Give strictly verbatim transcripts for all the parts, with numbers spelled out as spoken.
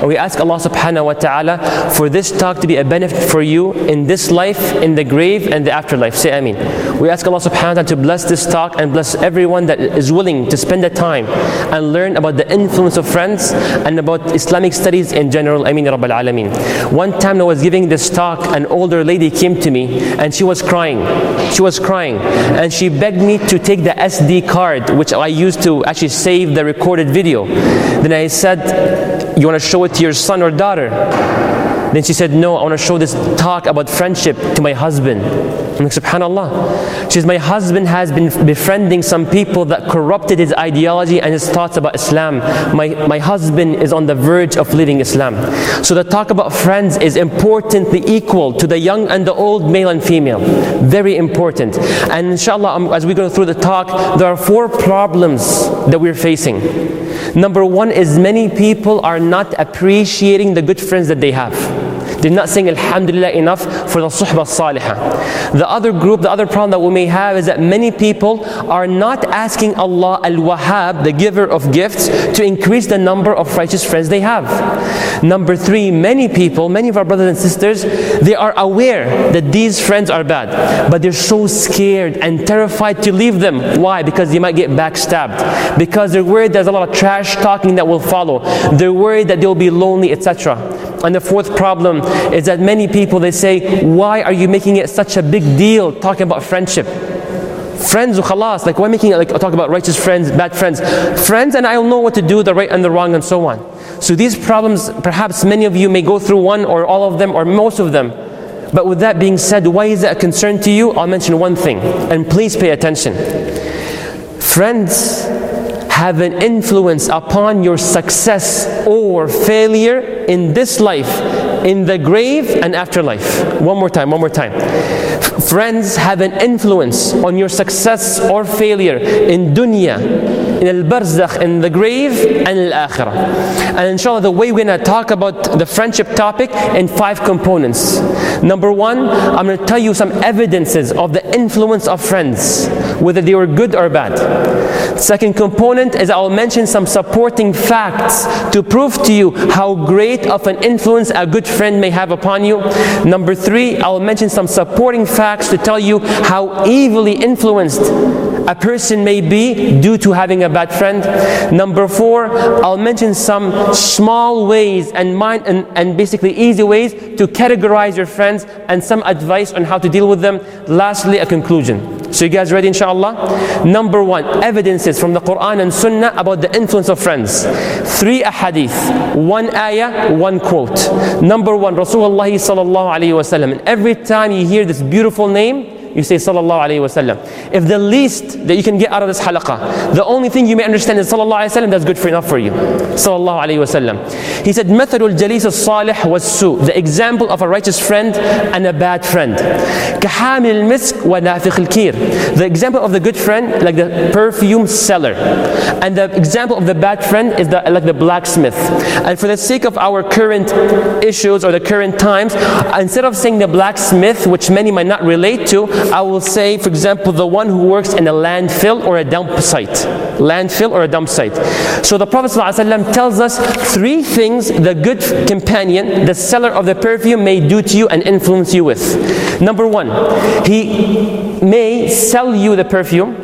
And we ask Allah subhanahu wa ta'ala for this talk to be a benefit for you in this life, in the grave, and the afterlife. Say Ameen. We ask Allah subhanahu wa ta'ala to bless this talk and bless everyone that is willing to spend the time and learn about the influence of friends and about Islamic studies in general. Ameen ya Rabbal Alameen. One time I was giving this talk, an older lady came to me and she was crying. She was crying and she begged me to take the S D card which I used to actually save the recorded video. Then I said, you want to show it to your son or daughter? Then she said, no, I want to show this talk about friendship to my husband. I'm like, subhanallah. She says, my husband has been befriending some people that corrupted his ideology and his thoughts about Islam. My, my husband is on the verge of leaving Islam. So the talk about friends is importantly equal to the young and the old, male and female. Very important. And inshallah, as we go through the talk, there are four problems that we're facing. Number one is many people are not appreciating the good friends that they have. They're not saying Alhamdulillah enough for the suhbah salihah. The other group, the other problem that we may have is that many people are not asking Allah Al-Wahhab, the giver of gifts, to increase the number of righteous friends they have. Number three, many people, many of our brothers and sisters, they are aware that these friends are bad, but they're so scared and terrified to leave them. Why? Because they might get backstabbed. Because they're worried there's a lot of trash talking that will follow. They're worried that they'll be lonely, et cetera. And the fourth problem is that many people, they say, why are you making it such a big deal talking about friendship? Friends, khalas, like why making it like talk about righteous friends, bad friends? Friends, and I'll know what to do, the right and the wrong, and so on. So these problems, perhaps many of you may go through one or all of them or most of them. But with that being said, why is that a concern to you? I'll mention one thing, and please pay attention. Friends have an influence upon your success or failure in this life, in the grave and afterlife. One more time, one more time. Friends have an influence on your success or failure in dunya, in al-barzakh, in the grave, and al-akhirah. And inshallah, the way we're going to talk about the friendship topic in five components. Number one, I'm going to tell you some evidences of the influence of friends, whether they were good or bad. Second component is I'll mention some supporting facts to prove to you how great of an influence a good friend may have upon you. Number three, I'll mention some supporting facts to tell you how evilly influenced a person may be due to having a bad friend. Number four, I'll mention some small ways and, mind, and, and basically easy ways to categorize your friends and some advice on how to deal with them. Lastly, a conclusion. So you guys ready, inshallah? Number one, evidences from the Quran and Sunnah about the influence of friends. Three ahadith, one ayah, one quote. Number one, Rasulullah sallallahu alayhi wa sallam. And every time you hear this beautiful name, you say sallallahu alayhi wa sallam. If the least that you can get out of this halaqah, the only thing you may understand is sallallahu alayhi wa sallam, that's good for enough for you. Sallallahu alayhi wa sallam. He said, مَثَلُ الْجَلِيسِ الصَّالِحِ وَالسُّوءِ. The example of a righteous friend and a bad friend. كَحَامِلِ الْمِسْكِ وَنَافِخِ الْكِيرِ. The example of the good friend, like the perfume seller. And the example of the bad friend is the, like the blacksmith. And for the sake of our current issues or the current times, instead of saying the blacksmith, which many might not relate to, I will say, for example, the one who works in a landfill or a dump site. Landfill or a dump site. So the Prophet ﷺ tells us three things the good companion, the seller of the perfume, may do to you and influence you with. Number one, he may sell you the perfume,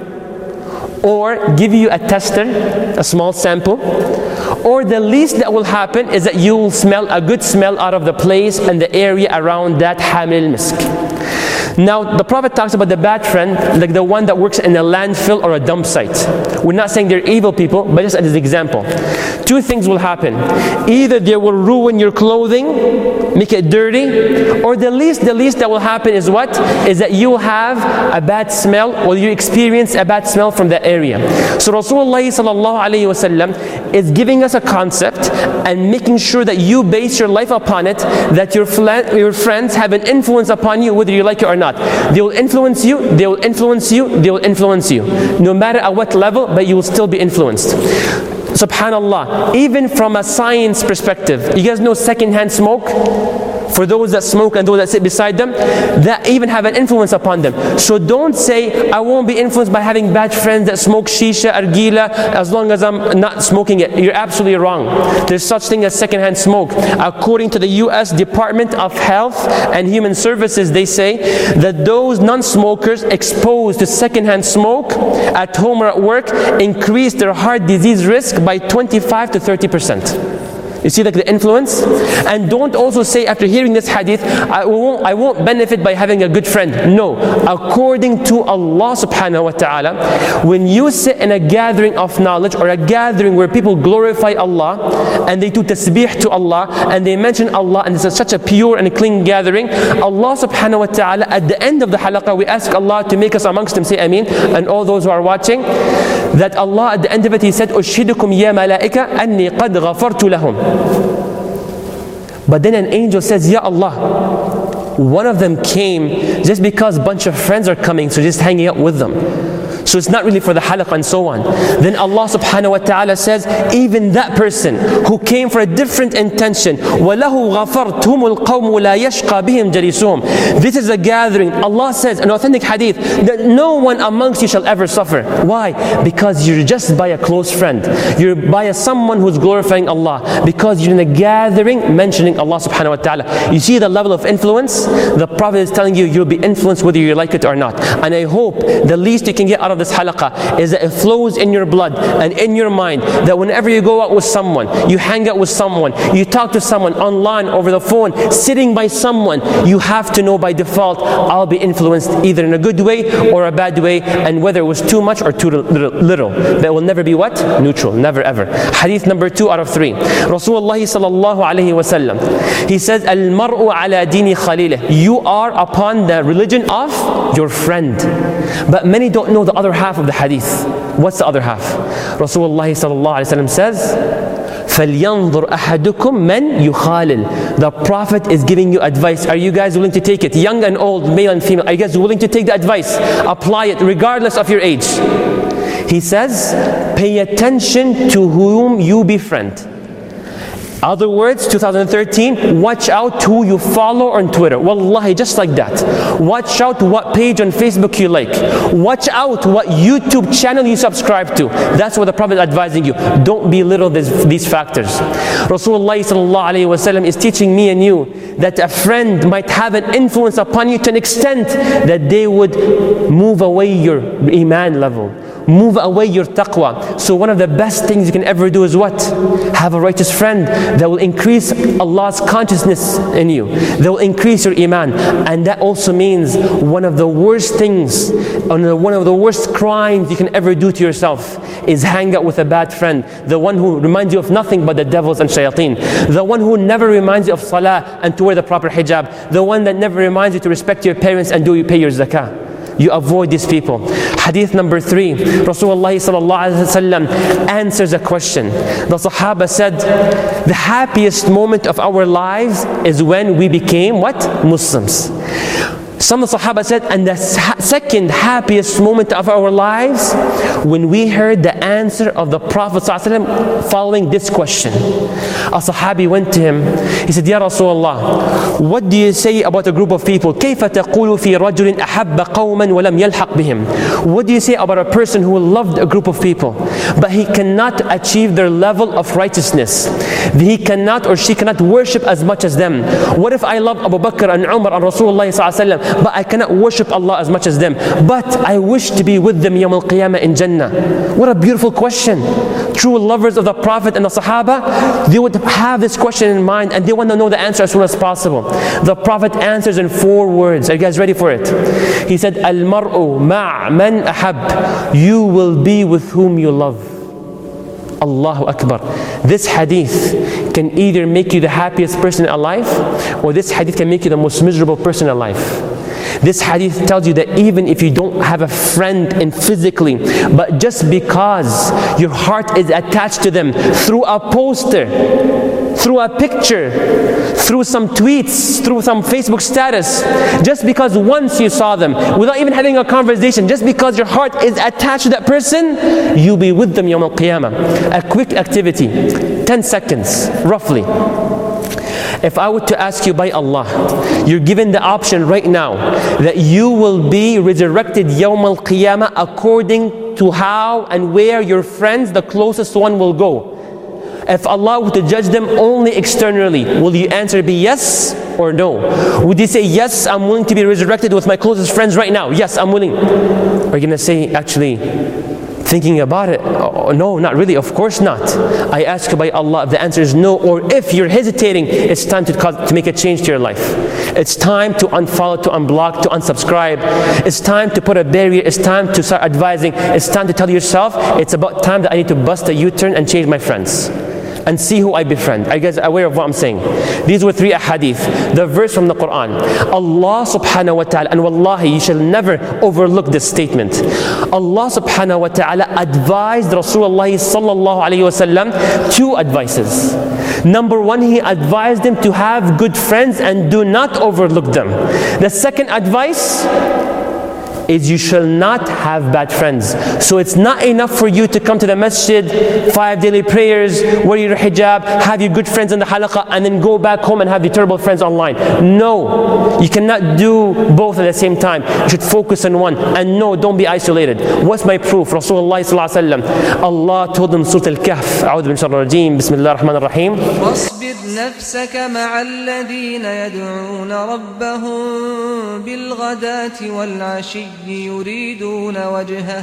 or give you a tester, a small sample, or the least that will happen is that you will smell a good smell out of the place and the area around that hamil misk. Now, the Prophet talks about the bad friend, like the one that works in a landfill or a dump site. We're not saying they're evil people, but just as an example. Two things will happen. Either they will ruin your clothing, make it dirty, or the least, the least that will happen is what? Is that you will have a bad smell, or you experience a bad smell from that area. So Rasulullah sallallahu alayhi wa sallam is giving us a concept and making sure that you base your life upon it, that your, your friends have an influence upon you, whether you like it or not. They will influence you, they will influence you, they will influence you. No matter at what level, but you will still be influenced. Subhanallah, even from a science perspective, you guys know secondhand smoke? for those that smoke and those that sit beside them, that even have an influence upon them. So don't say, I won't be influenced by having bad friends that smoke shisha, argila, as long as I'm not smoking it. You're absolutely wrong. There's such thing as secondhand smoke. According to the U S Department of Health and Human Services, they say that those non-smokers exposed to secondhand smoke at home or at work increase their heart disease risk by twenty-five to thirty percent. You see like the influence? And don't also say after hearing this hadith, I won't, I won't benefit by having a good friend. No. According to Allah subhanahu wa ta'ala, when you sit in a gathering of knowledge or a gathering where people glorify Allah and they do tasbih to Allah and they mention Allah, and it's such a pure and clean gathering, Allah subhanahu wa ta'ala, at the end of the halaqah, we ask Allah to make us amongst them, say Ameen, and all those who are watching, that Allah at the end of it, He said, أشهدكم يا ملائكة أني قد غفرت لهم. But then an angel says, Ya Allah, one of them came just because a bunch of friends are coming, so just hanging out with them. So it's not really for the halaqah and so on. Then Allah subhanahu wa ta'ala says, even that person who came for a different intention, وَلَهُ غَفَرْتُهُمُ الْقَوْمُ لَا يَشْقَى بِهِمْ جَلِسُهُمْ. This is a gathering. Allah says, an authentic hadith, that no one amongst you shall ever suffer. Why? Because you're just by a close friend. You're by a someone who's glorifying Allah. Because you're in a gathering mentioning Allah subhanahu wa ta'ala. You see the level of influence? The Prophet is telling you, you'll be influenced whether you like it or not. And I hope the least you can get out of this halaqah is that it flows in your blood and in your mind, that whenever you go out with someone, you hang out with someone, you talk to someone online, over the phone, sitting by someone, you have to know by default, I'll be influenced either in a good way or a bad way, and whether it was too much or too little. That will never be what? Neutral, never ever. Hadith number two out of three. Rasulullah sallallahu alayhi wa sallam, he says, Al-mar'u ala dini khalilih. You are upon the religion of your friend. But many don't know the other half of the hadith. What's the other half? Rasulullah sallallahu alayhi wa sallam says, فَلْيَنْظُرْ أَحَدُكُمْ مَنْ يُخَالِلْ. The Prophet is giving you advice. Are you guys willing to take it? Young and old, male and female, are you guys willing to take the advice? Apply it regardless of your age. He says, pay attention to whom you befriend. Other words, two thousand thirteen, watch out who you follow on Twitter. Wallahi, just like that. Watch out what page on Facebook you like. Watch out what YouTube channel you subscribe to. That's what the Prophet is advising you. Don't belittle this, these factors. Rasulullah sallallahu alayhi wa sallam is teaching me and you that a friend might have an influence upon you to an extent that they would move away your iman level. Move away your taqwa. So one of the best things you can ever do is what? Have a righteous friend that will increase Allah's consciousness in you. That will increase your iman. And that also means one of the worst things, one of the worst crimes you can ever do to yourself is hang out with a bad friend. The one who reminds you of nothing but the devils and shayateen. The one who never reminds you of salah and to wear the proper hijab. The one that never reminds you to respect your parents and do you pay your zakah. You avoid these people. Hadith number three, Rasulullah sallallahu alaihi wasallam answers a question. The Sahaba said, the happiest moment of our lives is when we became what? Muslims. Some of the Sahaba said, and the second happiest moment of our lives, when we heard the answer of the Prophet ﷺ following this question. A Sahabi went to him, he said, Ya Rasulullah, what do you say about a group of people? كيف تقول في رجل أحب قوما ولم يلحق بهم? What do you say about a person who loved a group of people, but he cannot achieve their level of righteousness? He cannot or she cannot worship as much as them. What if I love Abu Bakr and Umar and Rasulullah ﷺ, but I cannot worship Allah as much as them, but I wish to be with them Yawm al-Qiyamah in Jannah? What a beautiful question. True lovers of the Prophet and the Sahaba, they would have this question in mind and they want to know the answer as soon as possible. The Prophet answers in four words. Are you guys ready for it? He said, Al-mar'u ma' man ahab. You will be with whom you love. Allahu Akbar. This hadith can either make you the happiest person alive, or this hadith can make you the most miserable person alive. This hadith tells you that even if you don't have a friend in physically, but just because your heart is attached to them through a poster, through a picture, through some tweets, through some Facebook status, just because once you saw them, without even having a conversation, just because your heart is attached to that person, you'll be with them Yawm al-Qiyamah. A quick activity, ten seconds, roughly. If I were to ask you by Allah, you're given the option right now that you will be resurrected Yawm al-Qiyamah according to how and where your friends, the closest one, will go. If Allah were to judge them only externally, will you answer be yes or no? Would you say, yes, I'm willing to be resurrected with my closest friends right now? Yes, I'm willing. Are you going to say, actually, thinking about it, oh, no, not really, of course not. I ask you by Allah, if the answer is no, or if you're hesitating, it's time to, cause, to make a change to your life. It's time to unfollow, to unblock, to unsubscribe. It's time to put a barrier. It's time to start advising. It's time to tell yourself, it's about time that I need to bust a U-turn and change my friends and see who I befriend. Are you guys aware of what I'm saying? These were three ahadith. The verse from the Quran. Allah subhanahu wa ta'ala, and wallahi, you shall never overlook this statement. Allah subhanahu wa ta'ala advised Rasulullah sallallahu alayhi wa sallam two advices. Number one, He advised him to have good friends and do not overlook them. The second advice is you shall not have bad friends. So it's not enough for you to come to the masjid, five daily prayers, wear your hijab, have your good friends in the halaqah, and then go back home and have your terrible friends online. No, you cannot do both at the same time. You should focus on one. And no, don't be isolated. What's my proof? Rasulullah sallallahu alaihi wasallam, Allah told him, Surah Al-Kahf, A'udhu bin Shaitanir Rajeem, Bismillah ar-Rahman ar-Rahim. واصبر نفسك مع الذين يدعون ربهم بالغداة والعشي يريدون وجهه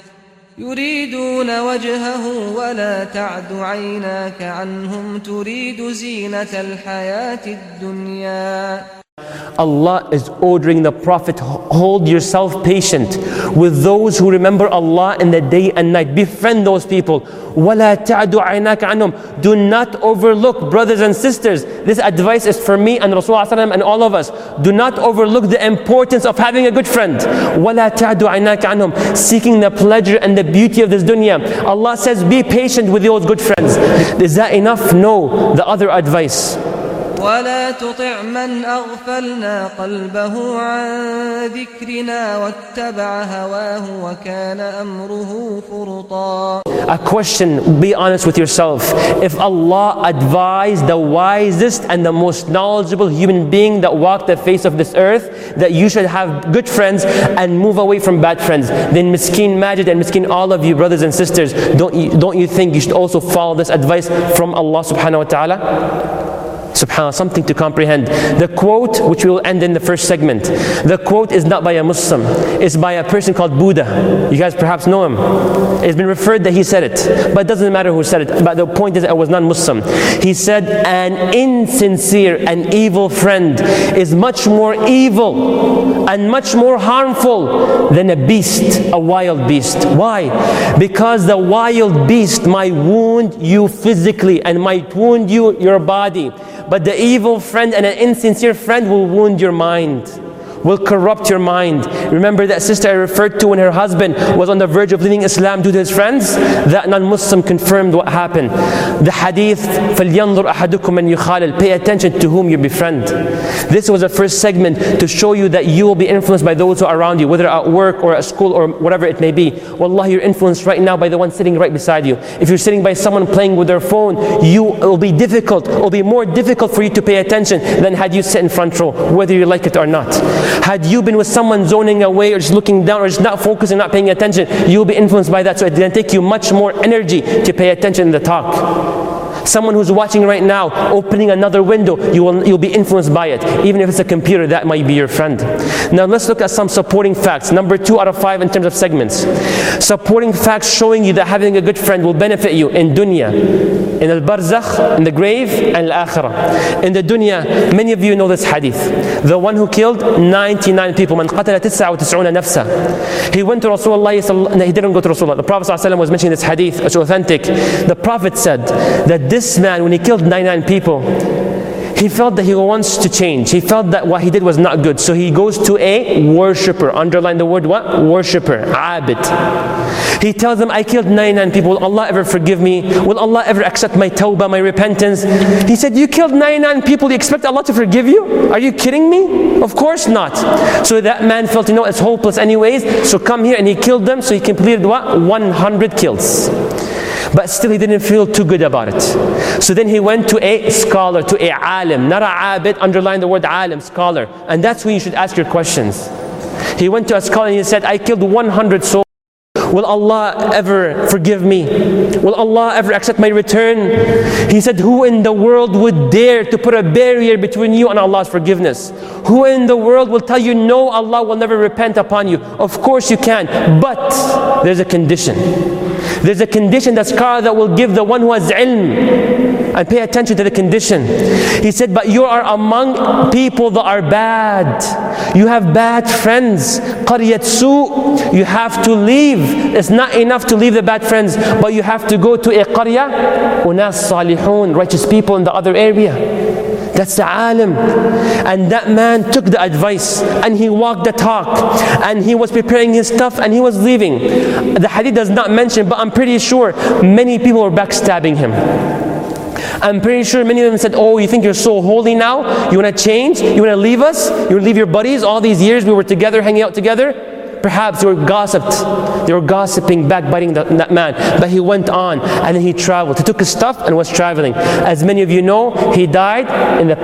يريدون وجهه ولا تعد عيناك عنهم تريد زينة الحياة الدنيا. Allah is ordering the Prophet, hold yourself patient with those who remember Allah in the day and night. Befriend those people. وَلَا تَعْدُ عَيْنَاكَ عَنْهُمْ. Do not overlook, brothers and sisters. This advice is for me and Rasulullah and all of us. Do not overlook the importance of having a good friend. وَلَا تَعْدُ عَيْنَاكَ عَنْهُمْ. Seeking the pleasure and the beauty of this dunya. Allah says, be patient with those good friends. Is that enough? No. The other advice. ولا تطع من أغفلنا قلبه عن ذكرنا واتبع هواه وكان أمره فرطا. A question, be honest with yourself. If Allah advised the wisest and the most knowledgeable human being that walked the face of this earth that you should have good friends and move away from bad friends, then Miskeen Majid and Miskeen all of you brothers and sisters, don't you, don't you think you should also follow this advice from Allah subhanahu wa ta'ala? SubhanAllah, something to comprehend. The quote, which we will end in the first segment, the quote is not by a Muslim. It's by a person called Buddha. You guys perhaps know him. It's been referred that he said it, but it doesn't matter who said it. But the point is, I was non-Muslim. He said, an insincere and evil friend is much more evil and much more harmful than a beast, a wild beast. Why? Because the wild beast might wound you physically and might wound you, your body. But the evil friend and an insincere friend will wound your mind, will corrupt your mind. Remember that sister I referred to when her husband was on the verge of leaving Islam due to his friends? That non-Muslim confirmed what happened. The hadith, فَلْيَنْظُرْ أَحَدُكُمْ مَنْ يُخَالِلْ. Pay attention to whom you befriend. This was the first segment to show you that you will be influenced by those who are around you, whether at work or at school or whatever it may be. Wallahi, you're influenced right now by the one sitting right beside you. If you're sitting by someone playing with their phone, you it will be difficult, it will be more difficult for you to pay attention than had you sit in front row, whether you like it or not. Had you been with someone zoning away or just looking down or just not focusing, not paying attention, you'll be influenced by that. So it's going to take you much more energy to pay attention in the talk. Someone who's watching right now, opening another window, you will, you'll be influenced by it. Even if it's a computer, that might be your friend. Now let's look at some supporting facts. Number two out of five in terms of segments. Supporting facts showing you that having a good friend will benefit you in dunya, in al-barzakh, in the grave, and al-akhirah. In the dunya, many of you know this hadith. The one who killed ninety-nine people, man qatala tis'a wa tis'una nafsa. He went to Rasulullah, he didn't go to Rasulullah. The Prophet ﷺ was mentioning this hadith, it's authentic. The Prophet said that this man, when he killed ninety-nine people, he felt that he wants to change. He felt that what he did was not good. So he goes to a worshipper. Underline the word what? Worshipper. Abid. He tells him, I killed ninety-nine people. Will Allah ever forgive me? Will Allah ever accept my tawbah, my repentance? He said, you killed ninety-nine people. You expect Allah to forgive you? Are you kidding me? Of course not. So that man felt, you know, it's hopeless anyways. So come here, and he killed them. So he completed what? one hundred kills. But still he didn't feel too good about it. So then he went to a scholar, to a alim, not a abid, underline the word alim, scholar. And that's when you should ask your questions. He went to a scholar and he said, I killed one hundred souls. Will Allah ever forgive me? Will Allah ever accept my return? He said, who in the world would dare to put a barrier between you and Allah's forgiveness? Who in the world will tell you, no, Allah will never repent upon you? Of course you can, but there's a condition. There's a condition that scholar that will give the one who has ilm. And pay attention to the condition. He said, but you are among people that are bad. You have bad friends. قَرْيَةْ سُوء. You have to leave. It's not enough to leave the bad friends, but you have to go to a qarya, unas salihun, righteous people in the other area. That's the alim. And that man took the advice and he walked the talk and he was preparing his stuff and he was leaving. The hadith does not mention, but I'm pretty sure many people were backstabbing him. I'm pretty sure many of them said, oh, you think you're so holy now? You want to change? You want to leave us? You want to leave your buddies? All these years we were together, hanging out together? Perhaps they were gossiped. They were gossiping, backbiting that, that man. But he went on and then he traveled. He took his stuff and was traveling. As many of you know, he died in the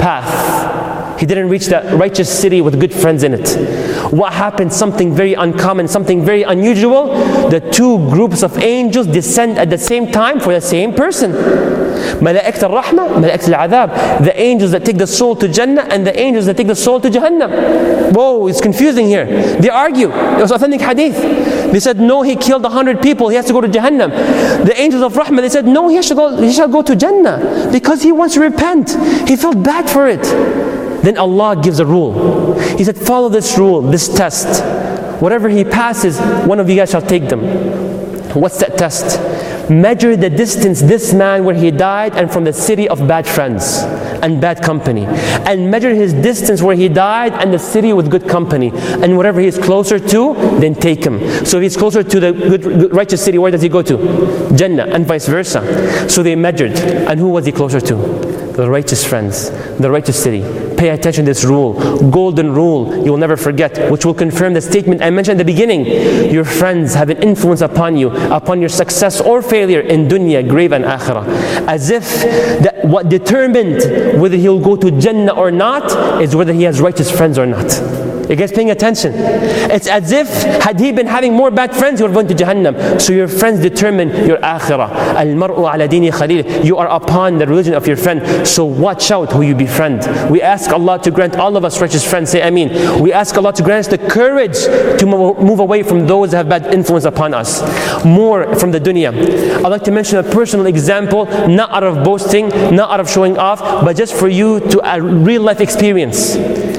path. He didn't reach that righteous city with good friends in it. What happened? Something very uncommon, something very unusual. The two groups of angels descend at the same time for the same person. Malaikat al-Rahmah, Malaikat al-Adhab. The angels that take the soul to Jannah and the angels that take the soul to Jahannam. Whoa, it's confusing here. They argue. It was authentic hadith. They said, no, he killed a hundred people. He has to go to Jahannam. The angels of Rahmah, they said, no, he shall go, he shall go to Jannah because he wants to repent. He felt bad for it. Then Allah gives a rule. He said, follow this rule, this test. Whatever he passes, one of you guys shall take them. What's that test? Measure the distance this man where he died and from the city of bad friends and bad company. And measure his distance where he died and the city with good company. And whatever he is closer to, then take him. So if he's closer to the good, good righteous city, where does he go to? Jannah, and vice versa. So they measured. And who was he closer to? The righteous friends, the righteous city. Pay attention to this rule, golden rule you will never forget, which will confirm the statement I mentioned at the beginning. Your friends have an influence upon you, upon your success or failure in dunya, grave and akhirah. As if that what determined whether he'll go to Jannah or not is whether he has righteous friends or not. You guys paying attention? It's as if had he been having more bad friends, he would have gone to Jahannam. So your friends determine your akhirah. Al-mar'u ala dini khalil. You are upon the religion of your friend. So watch out who you befriend. We ask Allah to grant all of us righteous friends. Say Ameen. We ask Allah to grant us the courage to move away from those that have bad influence upon us. More from the dunya. I'd like to mention a personal example, not out of boasting, not out of showing off, but just for you to a real life experience.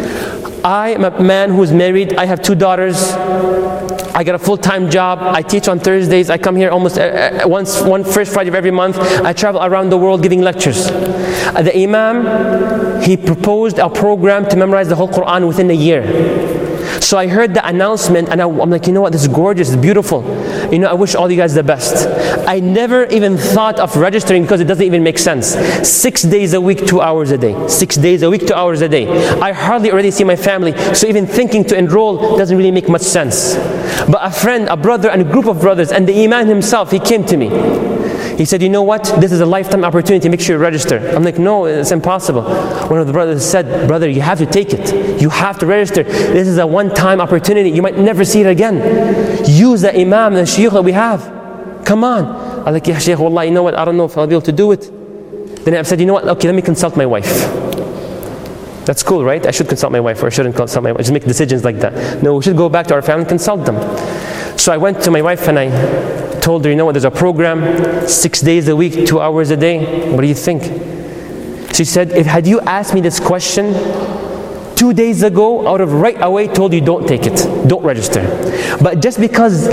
I am a man who's married. I have two daughters. I got a full-time job. I teach on Thursdays. I come here almost once, one first Friday of every month. I travel around the world giving lectures. The Imam, he proposed a program to memorize the whole Quran within a year. So I heard the announcement and I, I'm like, you know what, this is gorgeous, it's beautiful. You know, I wish all you guys the best. I never even thought of registering because it doesn't even make sense. Six days a week, two hours a day. Six days a week, two hours a day. I hardly already see my family, so even thinking to enroll doesn't really make much sense. But a friend, a brother, and a group of brothers, and the Imam himself, he came to me. He said, you know what, this is a lifetime opportunity, make sure you register. I'm like, no, it's impossible. One of the brothers said, brother, you have to take it. You have to register. This is a one-time opportunity. You might never see it again. Use the Imam, the Shaykh that we have. Come on. I'm like, yeah, Shaykh, wallah, you know what, I don't know if I'll be able to do it. Then I said, you know what, okay, let me consult my wife. That's cool, right? I should consult my wife, or I shouldn't consult my wife. Just make decisions like that. No, we should go back to our family and consult them. So I went to my wife and I told her, you know what, there's a program, six days a week, two hours a day. What do you think? She said, if had you asked me this question two days ago, I would have right away told you don't take it, don't register. But just because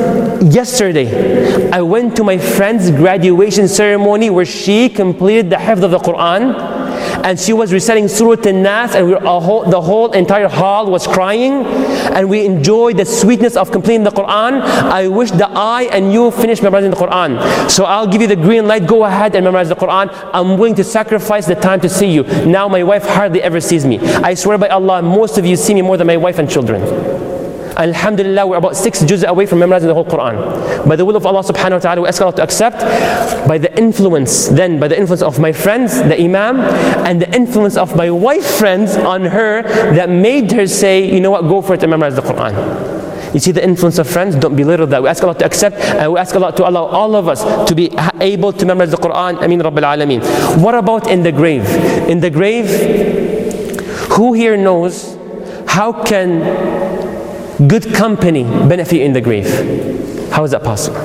yesterday I went to my friend's graduation ceremony where she completed the hifz of the Quran, and she was reciting Surah An-Nas, and we were a whole, the whole entire hall was crying, and we enjoyed the sweetness of completing the Quran. I wish that I and you finished memorizing the Quran. So I'll give you the green light, go ahead and memorize the Quran. I'm willing to sacrifice the time to see you. Now my wife hardly ever sees me. I swear by Allah, most of you see me more than my wife and children. Alhamdulillah, we're about six juz away from memorizing the whole Quran. By the will of Allah subhanahu wa ta'ala, we ask Allah to accept. By the influence, then by the influence of my friends, the Imam, and the influence of my wife friends on her that made her say, you know what, go for it and memorize the Quran. You see the influence of friends? Don't belittle that. We ask Allah to accept, and we ask Allah to allow all of us to be able to memorize the Quran. Ameen Rabbil Alameen. What about in the grave? In the grave, who here knows how can good company benefit you in the grave? How is that possible?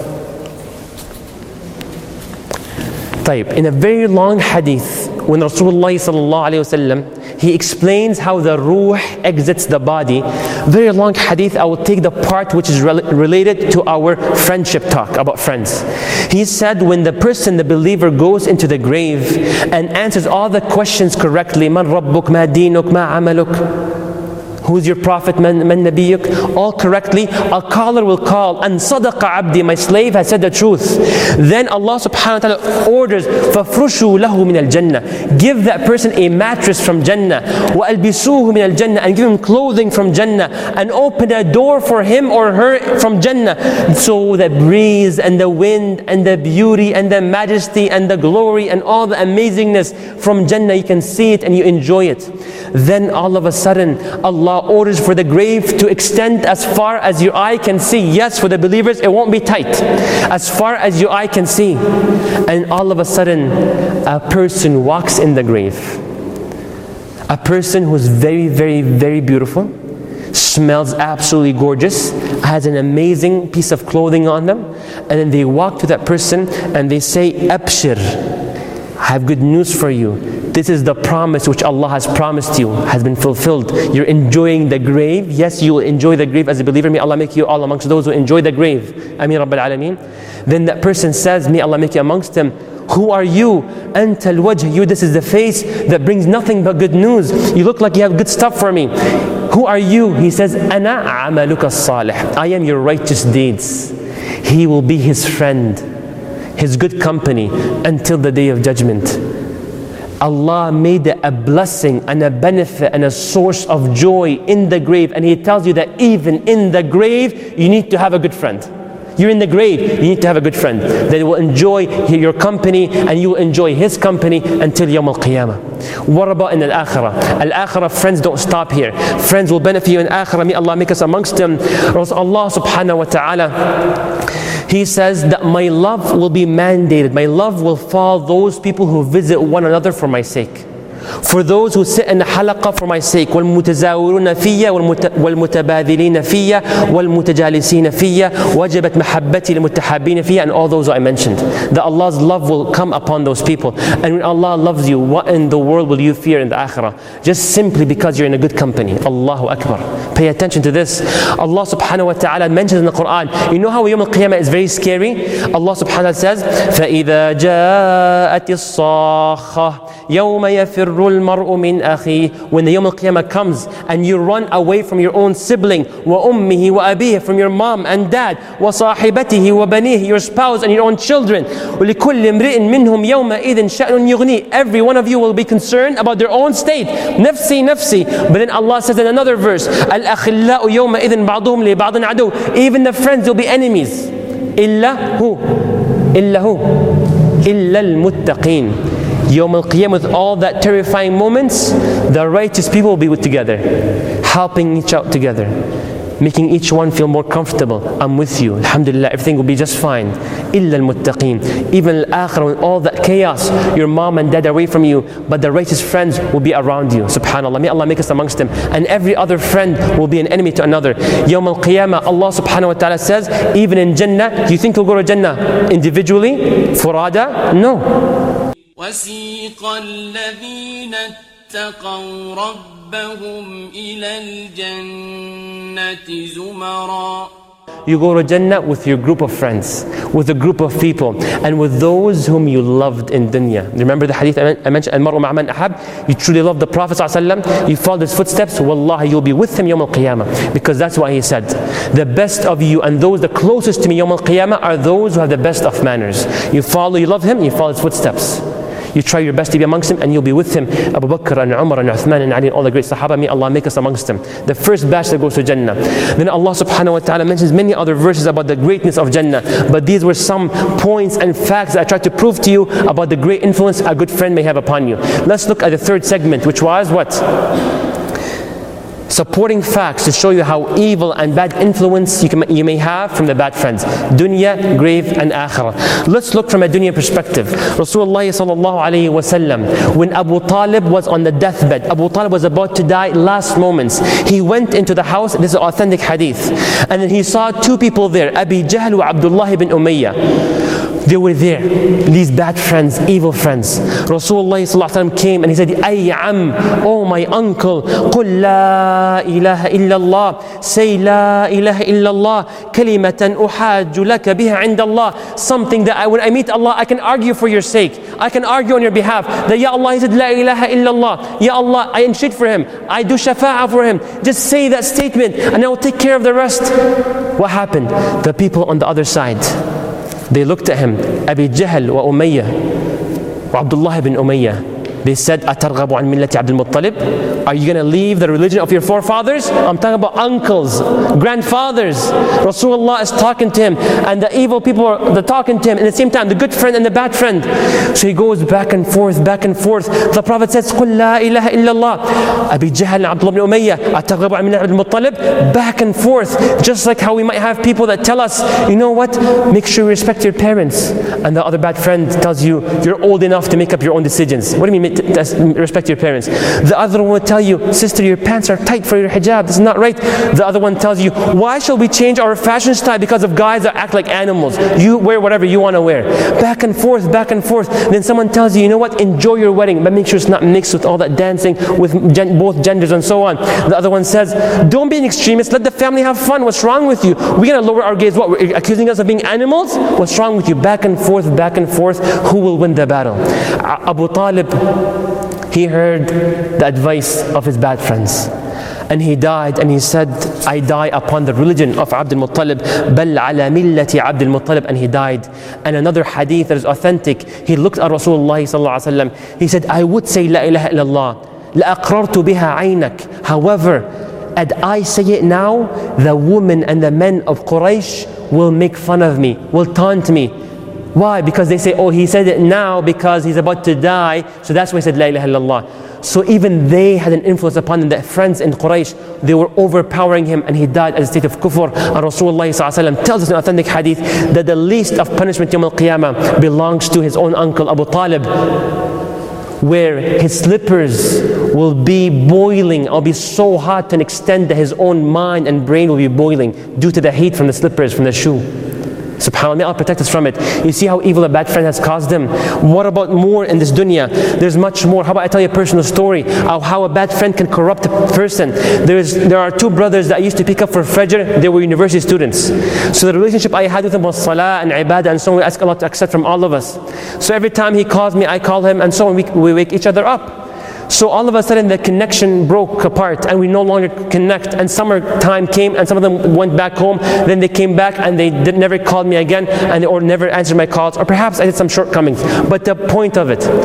طيب, in a very long hadith, when Rasulullah sallallahu alayhi wasallam, he explains how the ruh exits the body. Very long hadith. I will take the part which is rel related to our friendship talk about friends. He said, when the person, the believer, goes into the grave and answers all the questions correctly, man rabbuk, ma dinuk, ma amaluk, who's your prophet, man, man nabiyuk, all correctly, a caller will call, and sadaqa abdi, my slave has said the truth. Then Allah subhanahu wa ta'ala orders, fafrushu lahu min al-jannah, give that person a mattress from Jannah, wa albisuhu min al-jannah, and give him clothing from Jannah, and open a door for him or her from Jannah, so the breeze and the wind and the beauty and the majesty and the glory and all the amazingness from Jannah, you can see it and you enjoy it. Then all of a sudden, Allah orders for the grave to extend as far as your eye can see. Yes, for the believers, it won't be tight. As far as your eye can see. And all of a sudden, a person walks in the grave. A person who's very, very, very beautiful, smells absolutely gorgeous, has an amazing piece of clothing on them, and then they walk to that person and they say, Abshir, I have good news for you. This is the promise which Allah has promised you, has been fulfilled. You're enjoying the grave. Yes, you will enjoy the grave as a believer. May Allah make you all amongst those who enjoy the grave. Ameen Rabbil Alameen. Then that person says, may Allah make you amongst them. Who are you? Anta al-wajh. You, this is the face that brings nothing but good news. You look like you have good stuff for me. Who are you? He says, Ana amaluka salih. I am your righteous deeds. He will be his friend, his good company until the day of judgment. Allah made it a blessing and a benefit and a source of joy in the grave. And He tells you that even in the grave, you need to have a good friend. You're in the grave, you need to have a good friend that will enjoy your company and you will enjoy his company until Yawm al-Qiyamah. What about in al-Akhirah? Al-Akhirah, friends don't stop here. Friends will benefit you in Akhirah. May Allah make us amongst them. Allah subhanahu wa ta'ala, He says that my love will be mandated. My love will fall those people who visit one another for my sake. For those who sit in the halaqah for my sake. وَالْمُتَزَاوِرُونَ فِيَّ وَالْمُتَبَاذِلِينَ فِيَّ وَالْمُتَجَالِسِينَ فِيَّ وَجَبَتْ مَحَبَّتِي لِلْمُتَحَابِينَ فِيَّ. And all those I mentioned. That Allah's love will come upon those people. And when Allah loves you, what in the world will you fear in the akhirah? Just simply because you're in a good company. Allahu Akbar. Pay attention to this. Allah subhanahu wa ta'ala mentions in the Quran. You know how Yawm al-Qiyamah is very scary? Allah subhanahu wa ta'ala says, فَإِذَا جَاءَتِ الصَّاخَّةِ يَوْمَ يَفِرُّ الْمَرْءُ مِنْ أَخِيهِ. When the Yawm al-Qiyamah comes and you run away from your own sibling, وَأُمِّهِ وَأَبِيهِ, from your mom and dad, وَصَاحِبَتِهِ وَبَنِيهِ, your spouse and your own children, وَلِكُلِّ امْرِئٍ مِّنْهُمْ يَوْمَئِذٍ شَأْنٌ يُغْنِيهِ. Every one of you will be concerned about their own state. نَفْسِي نَفْسِي. But then Allah says in another verse, الْأَخِلَّاءُ يَوْمَئِذٍ بَعْضُهُمْ لِبَعْضٍ عَدُوٌّ. Even the friends will be enemies. إِلَّا هُ إِلَّا هُ إِلَّا الْمُتَّقِينَ. Yawm al-Qiyamah, with all that terrifying moments, the righteous people will be with together, helping each out together, making each one feel more comfortable. I'm with you. Alhamdulillah, everything will be just fine. Illa al-muttaqeen. Even al-akhirah, when all that chaos, your mom and dad are away from you, but the righteous friends will be around you. Subhanallah. May Allah make us amongst them. And every other friend will be an enemy to another. Yawm al-Qiyamah, Allah subhanahu wa ta'ala says, even in Jannah, do you think you'll go to Jannah individually? Furada? No. وسيق الذين اتقوا ربهم إلى الجنة زمرا. You go to Jannah with your group of friends, with a group of people, and with those whom you loved in dunya. Remember the hadith I mentioned, Al-Mar'u ma'a man ahab? You truly love the Prophet ﷺ, you follow his footsteps, wallahi, you'll be with him Yawm al-Qiyamah. Because that's why he said, the best of you and those the closest to me Yawm al-Qiyamah are those who have the best of manners. You follow, you love him, you follow his footsteps. You try your best to be amongst them, and you'll be with him. Abu Bakr and Umar and Uthman and Ali and all the great Sahaba, may Allah make us amongst them. The first batch that goes to Jannah. Then Allah subhanahu wa ta'ala mentions many other verses about the greatness of Jannah. But these were some points and facts that I tried to prove to you about the great influence a good friend may have upon you. Let's look at the third segment, which was what? Supporting facts to show you how evil and bad influence you, can, you may have from the bad friends. Dunya, grave, and akhirah. Let's look from a dunya perspective. Rasulullah sallallahu alayhi wa sallam, when Abu Talib was on the deathbed, Abu Talib was about to die last moments. He went into the house, this is authentic hadith, and then he saw two people there, Abi Jahl wa Abdullah ibn Umayyah. They were there, these bad friends, evil friends. Rasulullah sallallahu alayhi wa sallam came and he said, Ay am, oh my uncle, قل لا إله إلا الله, say la ilaha illallah, kalimatan uhajju laka biha inda Allah, something that I, when I meet Allah, I can argue for your sake. I can argue on your behalf. That Ya Allah, he said la ilaha illallah. Ya Allah, I entreat for him. I do shafa'ah for him. Just say that statement and I will take care of the rest. What happened? The people on the other side, they looked at him, Abi Jahl wa Umayyah, wa Abdullah ibn Umayyah. They said, أَتَرْغَبُ عَنْ مِلَّةِ عَبْدِ الْمُطَّلِبِ? Are you going to leave the religion of your forefathers? I'm talking about uncles, grandfathers. Rasulullah is talking to him, and the evil people are talking to him. At the same time, the good friend and the bad friend. So he goes back and forth, back and forth. The Prophet says, قُلْ لَا إِلَهَ إِلَّا اللَّهِ Abi Jahl and Abdullah ibn Umayyah, أَتَرْغَبُ عَنْ مِلَّةِ عَبْدِ الْمُطَّلِبِ? Back and forth. Just like how we might have people that tell us, you know what, make sure you respect your parents. And the other bad friend tells you, you're old enough to make up your own decisions. What do you mean? Respect your parents. The other one will tell you, sister, your pants are tight for your hijab. This is not right. The other one tells you, why shall we change our fashion style because of guys that act like animals? You wear whatever you want to wear. Back and forth, back and forth. Then someone tells you, you know what, enjoy your wedding, but make sure it's not mixed with all that dancing with gen both genders and so on. The other one says, don't be an extremist. Let the family have fun. What's wrong with you? We're going to lower our gaze. What, we're accusing us of being animals? What's wrong with you? Back and forth, back and forth. Who will win the battle? Abu Talib, he heard the advice of his bad friends. And he died and he said, I die upon the religion of Abdul Muttalib, بَلْ عَلَى مِلَّةِ Abdul Muttalib, and he died. And another hadith that is authentic, he looked at Rasulullah sallallahu alaihi wasallam, he said, I would say La ilaha illallah, لَأَقْرَرْتُ بِهَا عَيْنَكَ. However, as I say it now, the women and the men of Quraysh will make fun of me, will taunt me. Why? Because they say, oh, he said it now because he's about to die, so that's why he said La ilaha illallah. So even they had an influence upon him, the friends in Quraysh, they were overpowering him, and he died as a state of kufr. And Rasulullah sallallahu alaihi wasallam tells us in authentic hadith that the least of punishment Yawm al-Qiyamah belongs to his own uncle Abu Talib, where his slippers will be boiling, or be so hot to an extent that his own mind and brain will be boiling due to the heat from the slippers, from the shoe. SubhanAllah, may Allah protect us from it. You see how evil a bad friend has caused him. What about more in this dunya? There's much more. How about I tell you a personal story of how a bad friend can corrupt a person. There's, there are two brothers that I used to pick up for Fajr. They were university students. So the relationship I had with them was salah and ibadah and so on. We ask Allah to accept from all of us. So every time he calls me, I call him, and so on. We, we wake each other up. So all of a sudden the connection broke apart and we no longer connect, and summertime came and some of them went back home. Then they came back and they did, never called me again, and or never answered my calls, or perhaps I did some shortcomings. But the point of it,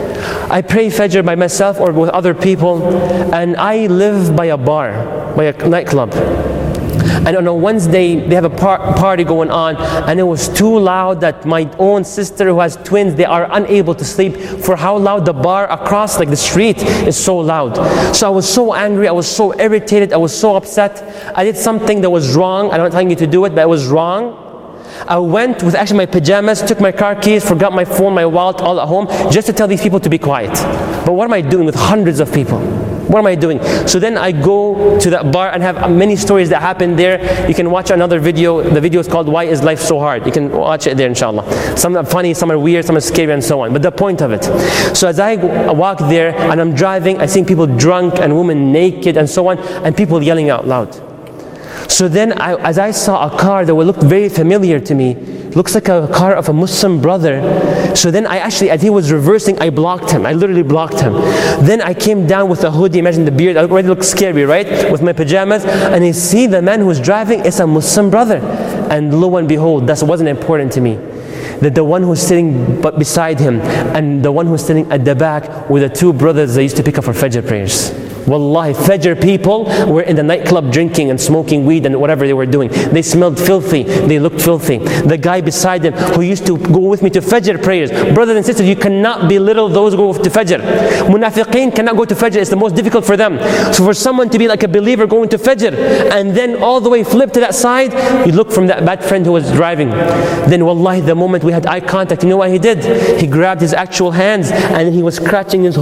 I pray Fajr by myself or with other people, and I live by a bar, by a nightclub. And on a Wednesday, they have a par party going on, and it was too loud that my own sister who has twins, they are unable to sleep for how loud the bar across like the street is so loud. So I was so angry, I was so irritated, I was so upset. I did something that was wrong. I'm not telling you to do it, but it was wrong. I went with actually my pajamas, took my car keys, forgot my phone, my wallet, all at home, just to tell these people to be quiet. But what am I doing with hundreds of people? What am I doing? So then I go to that bar and have many stories that happen there. You can watch another video. The video is called Why Is Life So Hard? You can watch it there, inshallah. Some are funny, some are weird, some are scary, and so on. But the point of it. So as I walk there and I'm driving, I see people drunk and women naked and so on, and people yelling out loud. So then I, as I saw a car that looked very familiar to me, looks like a car of a Muslim brother. So then I actually, as he was reversing, I blocked him. I literally blocked him. Then I came down with a hoodie, imagine the beard, I already looked scary, right? With my pajamas, and I see the man who's driving is a Muslim brother. And lo and behold, that wasn't important to me. that the one who's sitting beside him and the one who's sitting at the back were the two brothers they used to pick up for Fajr prayers. Wallahi, Fajr people were in the nightclub drinking and smoking weed and whatever they were doing. They smelled filthy. They looked filthy. The guy beside them who used to go with me to Fajr prayers. Brothers and sisters, you cannot belittle those who go to Fajr. Munafiqeen cannot go to Fajr. It's the most difficult for them. So for someone to be like a believer going to Fajr and then all the way flip to that side, you look from that bad friend who was driving. Then wallahi, the moment we had eye contact, you know what he did? He grabbed his actual hands and then he was scratching his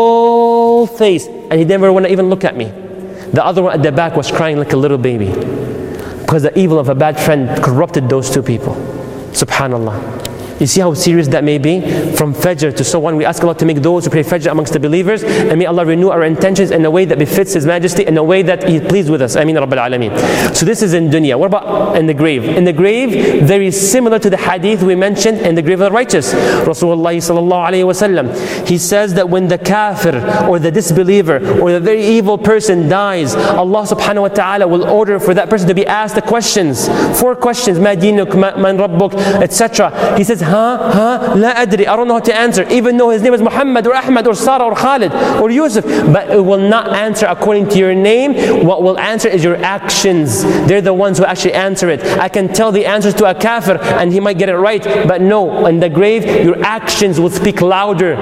whole face. And he never want to even look at me. The other one at the back was crying like a little baby. Because the evil of a bad friend corrupted those two people. Subhanallah. You see how serious that may be? From Fajr to so on. We ask Allah to make those who pray Fajr amongst the believers. And may Allah renew our intentions in a way that befits His Majesty, in a way that He is pleased with us. Ameen Rabbil Alameen. So this is in dunya. What about in the grave? In the grave, very similar to the hadith we mentioned in the grave of the righteous. Rasulullah sallallahu alayhi wa sallam, he says that when the kafir or the disbeliever or the very evil person dies, Allah subhanahu wa ta'ala will order for that person to be asked the questions. Four questions. Ma dinuk, man rabbuk, et cetera. He says, Ha, ha, la adri. I don't know how to answer. Even though his name is Muhammad or Ahmad or Sarah or Khalid or Yusuf. But it will not answer according to your name. What will answer is your actions. They're the ones who actually answer it. I can tell the answers to a kafir and he might get it right. But no, in the grave, your actions will speak louder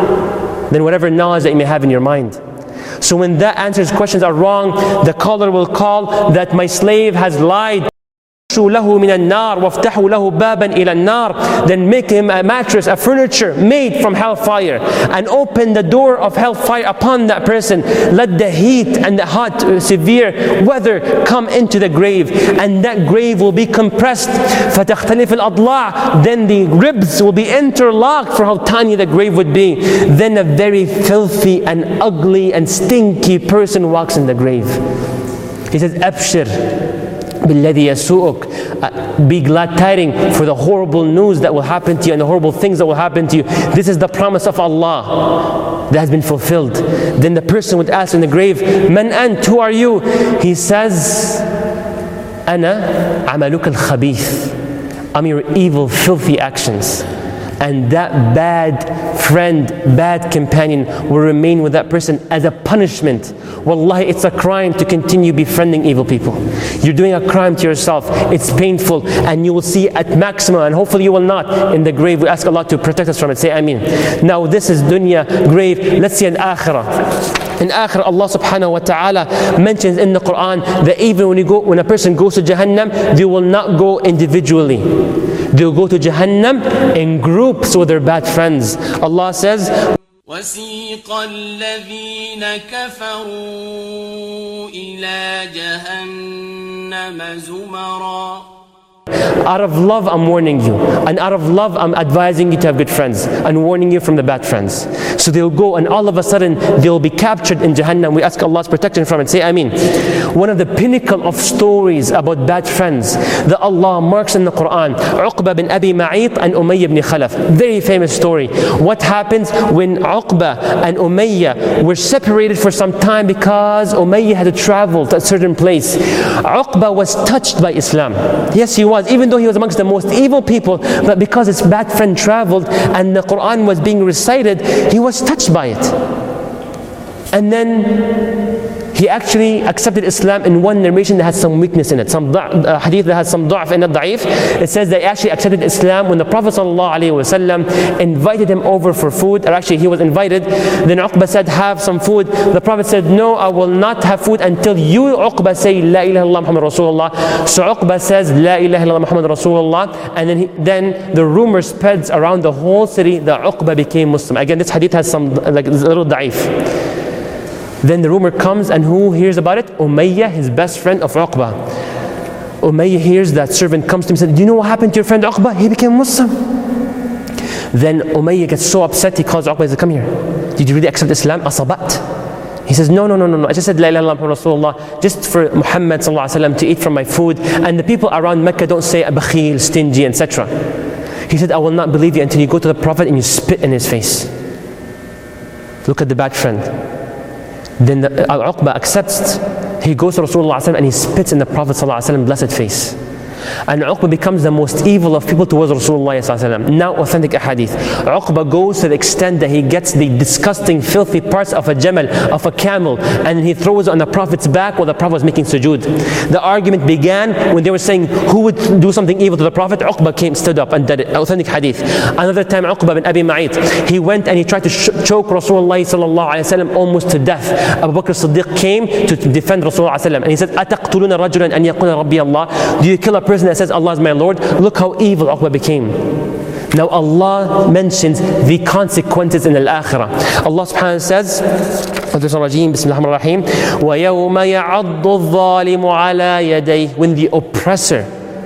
than whatever knowledge that you may have in your mind. So when that answer's questions are wrong, the caller will call that my slave has lied. له من النار وافتحوا له بابا إلى النار. Then make him a mattress, a furniture made from hellfire, and open the door of hellfire upon that person. Let the heat and the hot, uh, severe weather come into the grave, and that grave will be compressed. فتختلف الأضلاع. Then the ribs will be interlocked for how tiny the grave would be. Then a very filthy and ugly and stinky person walks in the grave. He says, Abshir. بالذي يسوءك. Be glad tiding for the horrible news that will happen to you and the horrible things that will happen to you. This is the promise of Allah that has been fulfilled. Then the person would ask in the grave, Man ant, who are you? He says, Ana amaluk al-khabith. I'm your evil, filthy actions. And that bad friend, bad companion will remain with that person as a punishment. Wallahi, it's a crime to continue befriending evil people. You're doing a crime to yourself. It's painful, and you will see at maximum, and hopefully you will not, in the grave. We ask Allah to protect us from it. Say Ameen. Now this is dunya, grave. Let's see in akhirah. In akhirah, Allah subhanahu wa ta'ala mentions in the Quran that even when you go, when a person goes to Jahannam, they will not go individually. They'll go to Jahannam in groups with their bad friends. Allah says, وَسِيقَ الَّذِينَ كَفَرُوا إِلَى جَهَنَّمَ زُمَرًا. Out of love, I'm warning you. And out of love, I'm advising you to have good friends and warning you from the bad friends. So they'll go and all of a sudden, they'll be captured in Jahannam. We ask Allah's protection from it. Say Ameen. One of the pinnacle of stories about bad friends that Allah marks in the Quran, Uqba bin Abi Ma'it and Umayyah ibn Khalaf. Very famous story. What happens when Uqba and Umayyah were separated for some time because Umayyah had to travel to a certain place. Uqba was touched by Islam. Yes, he was. Even though he was amongst the most evil people, but because his bad friend traveled and the Quran was being recited, he was touched by it. And then he actually accepted Islam in one narration that has some weakness in it, some uh, hadith that has some da'af and da'if. It says that he actually accepted Islam when the Prophet ﷺ invited him over for food, or actually he was invited. Then Uqba said, have some food. The Prophet said, no, I will not have food until you, Uqba, say La ilaha illallah Muhammad Rasulullah. So Uqba says La ilaha illallah Muhammad Rasulullah, and then, he, then the rumor spreads around the whole city that Uqba became Muslim. Again, this hadith has some like a little da'if. Then the rumor comes, and who hears about it? Umayyah, his best friend of Uqba. Umayyah hears that servant comes to him and says, do you know what happened to your friend Uqba? He became Muslim. Then Umayyah gets so upset, he calls Uqba and says, come here. Did you really accept Islam? Asabat. He says, no, no, no, no, no. I just said, La ilaha illallah Rasulullah, just for Muhammad sallallahu alaihi wasallam to eat from my food. And the people around Mecca don't say, bakhil, stingy, et cetera. He said, I will not believe you until you go to the Prophet and you spit in his face. Look at the bad friend. Then the, uh, Uqba accepts. He goes to Rasulullah and he spits in the Prophet's blessed face. And Uqba becomes the most evil of people towards Rasulullah. Now authentic ahadith. Uqba goes to the extent that he gets the disgusting, filthy parts of a jamal, of a camel, and he throws it on the Prophet's back while the Prophet was making sujood. The argument began when they were saying who would do something evil to the Prophet. Uqba came, stood up and did it. Authentic hadith. Another time Uqba bin Abi Ma'id, he went and he tried to sh- choke Rasulullah sallallahu alaihi wasallam almost to death. Abu Bakr Siddiq came to defend Rasulullah sallallahu alaihi wasallam, and he said, أَتَقْتُلُونَ رَجُلًا أَنْ يَقُولَ رَبِّيَ اللَّهِ. Do you kill a person that says Allah is my Lord? Look how evil Uqba became. Now Allah mentions the consequences in al-akhirah. Allah subhanahu wa ta'ala says, Bismillahirrahmanirrahim, وَيَوْمَ يَعَضُّ الظَّالِمُ عَلَى يَدَيْهِ. When the oppressor,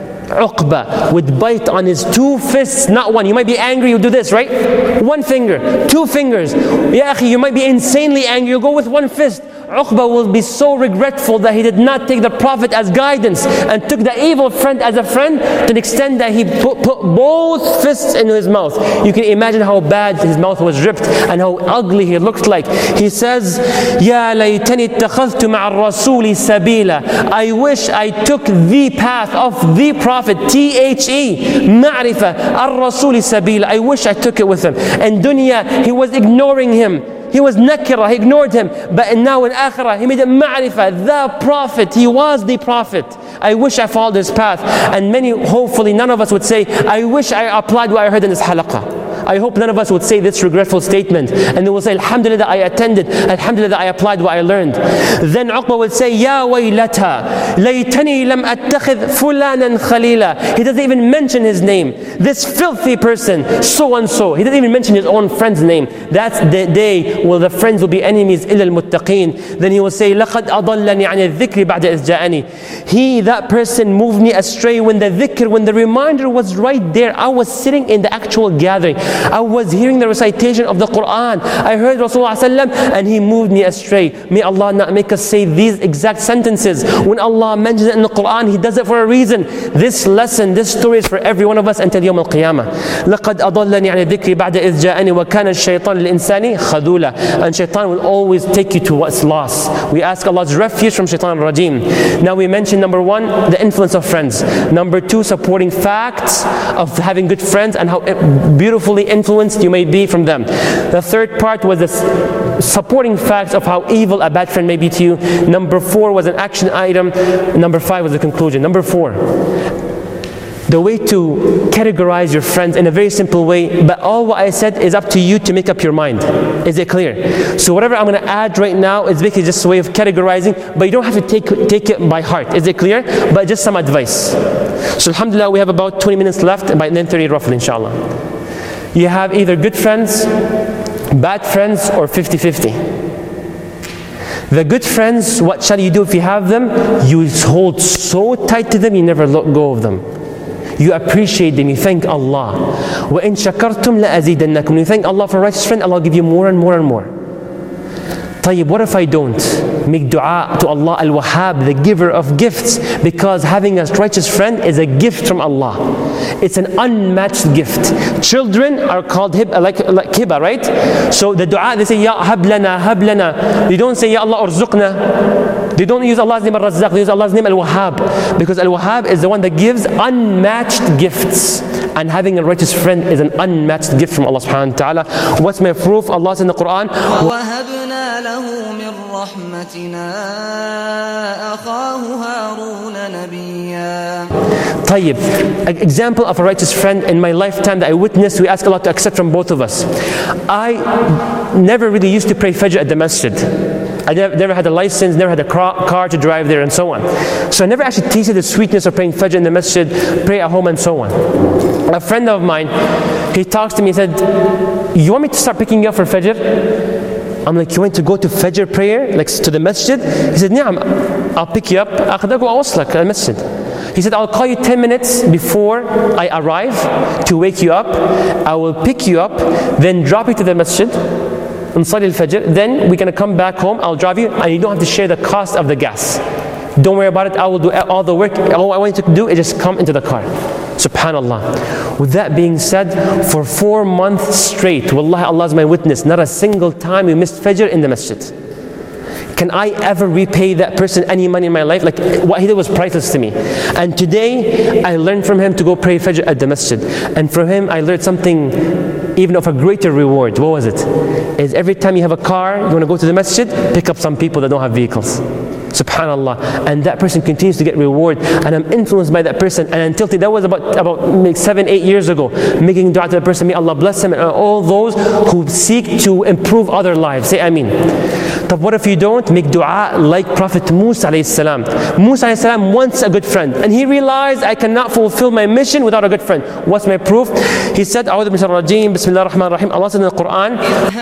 Uqba, would bite on his two fists, not one. You might be angry, you do this, right? One finger, two fingers. Ya akhi, you might be insanely angry, you go with one fist. Uqba will be so regretful that he did not take the Prophet as guidance and took the evil friend as a friend to the extent that he put, put both fists in his mouth. You can imagine how bad his mouth was ripped and how ugly he looked like. He says, Ya laytani ittakhadhtu ma'a ar-rasuli sabila. I wish I took the path of the Prophet, T H E, ma'rifa, ar-rasuli sabila. I wish I took it with him. In dunya, he was ignoring him. He was nakira, he ignored him. But now in akhirah, he made it ma'rifah, the Prophet. He was the Prophet. I wish I followed his path. And many, hopefully none of us would say, I wish I applied what I heard in this halaqah. I hope none of us would say this regretful statement. And they will say, Alhamdulillah that I attended. Alhamdulillah that I applied what I learned. Then Uqba will say, Ya waylata, laytani lam attakhidh fulanan khalila. He doesn't even mention his name. This filthy person, so and so. He doesn't even mention his own friend's name. That's the day where the friends will be enemies, illa al-muttaqeen. Then he will say, لَقَدْ أَضَلَّنِي عَنِ الذِّكْرِ بَعْدَ إِذْ جَاءَنِي. He, that person, moved me astray when the dhikr, when the reminder was right there. I was sitting in the actual gathering. I was hearing the recitation of the Quran. I heard Rasulullah sallam, and he moved me astray. May Allah not make us say these exact sentences. When Allah mentions it in the Quran, He does it for a reason. This lesson, this story is for every one of us until Yawm al-Qiyamah. لَقَدْ أَضَلَّنِي عَنِ الذِّكْرِ بَعْدَ إِذْ جَاءَنِي وَكَانَ الشَّيْطَانُ لِلْإِنسَانِ خَذُولًا. And shaitan will always take you to what's lost. We ask Allah's refuge from shaitan al-rajim. Now we mentioned number one, the influence of friends. Number two, supporting facts of having good friends and how beautifully influenced you may be from them. The third part was the supporting facts of how evil a bad friend may be to you. Number four was an action item. Number five was the conclusion. Number four, the way to categorize your friends in a very simple way, but all what I said is up to you to make up your mind. Is it clear? So whatever I'm going to add right now is basically just a way of categorizing, but you don't have to take, take it by heart. Is it clear? But just some advice. So alhamdulillah, we have about twenty minutes left, and by nine thirty roughly, inshallah. You have either good friends, bad friends, or fifty fifty. The good friends, what shall you do if you have them? You hold so tight to them, you never let go of them. You appreciate them, you thank Allah. وَإِن شَكَرْتُمْ لَأَزِيدَنَّكُمْ. When you thank Allah for a righteous friend, Allah will give you more and more and more. طيب, what if I don't? Make dua to Allah al-Wahhab, the giver of gifts, because having a righteous friend is a gift from Allah. It's an unmatched gift. Children are called hib, like, like hiba, right? So the dua, they say, Ya hab lana, hab lana. They don't say, Ya Allah urzuqna. They don't use Allah's name al-Razzaq, they use Allah's name al-Wahhab. Because al-Wahhab is the one that gives unmatched gifts. And having a righteous friend is an unmatched gift from Allah subhanahu wa ta'ala. What's my proof? Allah says in the Quran, وَوَهَبْنَا لَهُ مِنْ رَحْمَتِنَا أَخَاهُ هَارُونَ نَبِيًّا. طيب, an example of a righteous friend in my lifetime that I witnessed, we ask Allah to accept from both of us. I never really used to pray Fajr at the masjid. I never, never had a license, never had a car, car to drive there and so on. So I never actually tasted the sweetness of praying Fajr in the masjid, pray at home and so on. A friend of mine, he talks to me, he said, you want me to start picking you up for Fajr? I'm like, you want to go to Fajr prayer, like to the masjid? He said, نعم, I'll pick you up, أخذك وأوصلك al masjid. He said, I'll call you ten minutes before I arrive to wake you up. I will pick you up, then drop you to the masjid, and study al-Fajr. Then we're going to come back home, I'll drive you, and you don't have to share the cost of the gas. Don't worry about it, I will do all the work. All I want you to do is just come into the car. Subhanallah. With that being said, for four months straight, wallahi, Allah is my witness, not a single time we missed Fajr in the masjid. Can I ever repay that person any money in my life? Like, what he did was priceless to me. And today, I learned from him to go pray Fajr at the masjid. And from him, I learned something even of a greater reward. What was it? Is every time you have a car, you want to go to the masjid, pick up some people that don't have vehicles. Subhanallah. And that person continues to get reward. And I'm influenced by that person. And until today, that was about, about maybe seven, eight years ago, making dua to that person. May Allah bless him and all those who seek to improve other lives. Say Ameen. But what if you don't? Make dua like Prophet Musa alayhi salam. Musa alayhi salam wants a good friend. And he realized, I cannot fulfill my mission without a good friend. What's my proof? He said, A'udhu billahi minash rajim, Bismillah ar-Rahman ar-Rahim. Allah said in the Quran,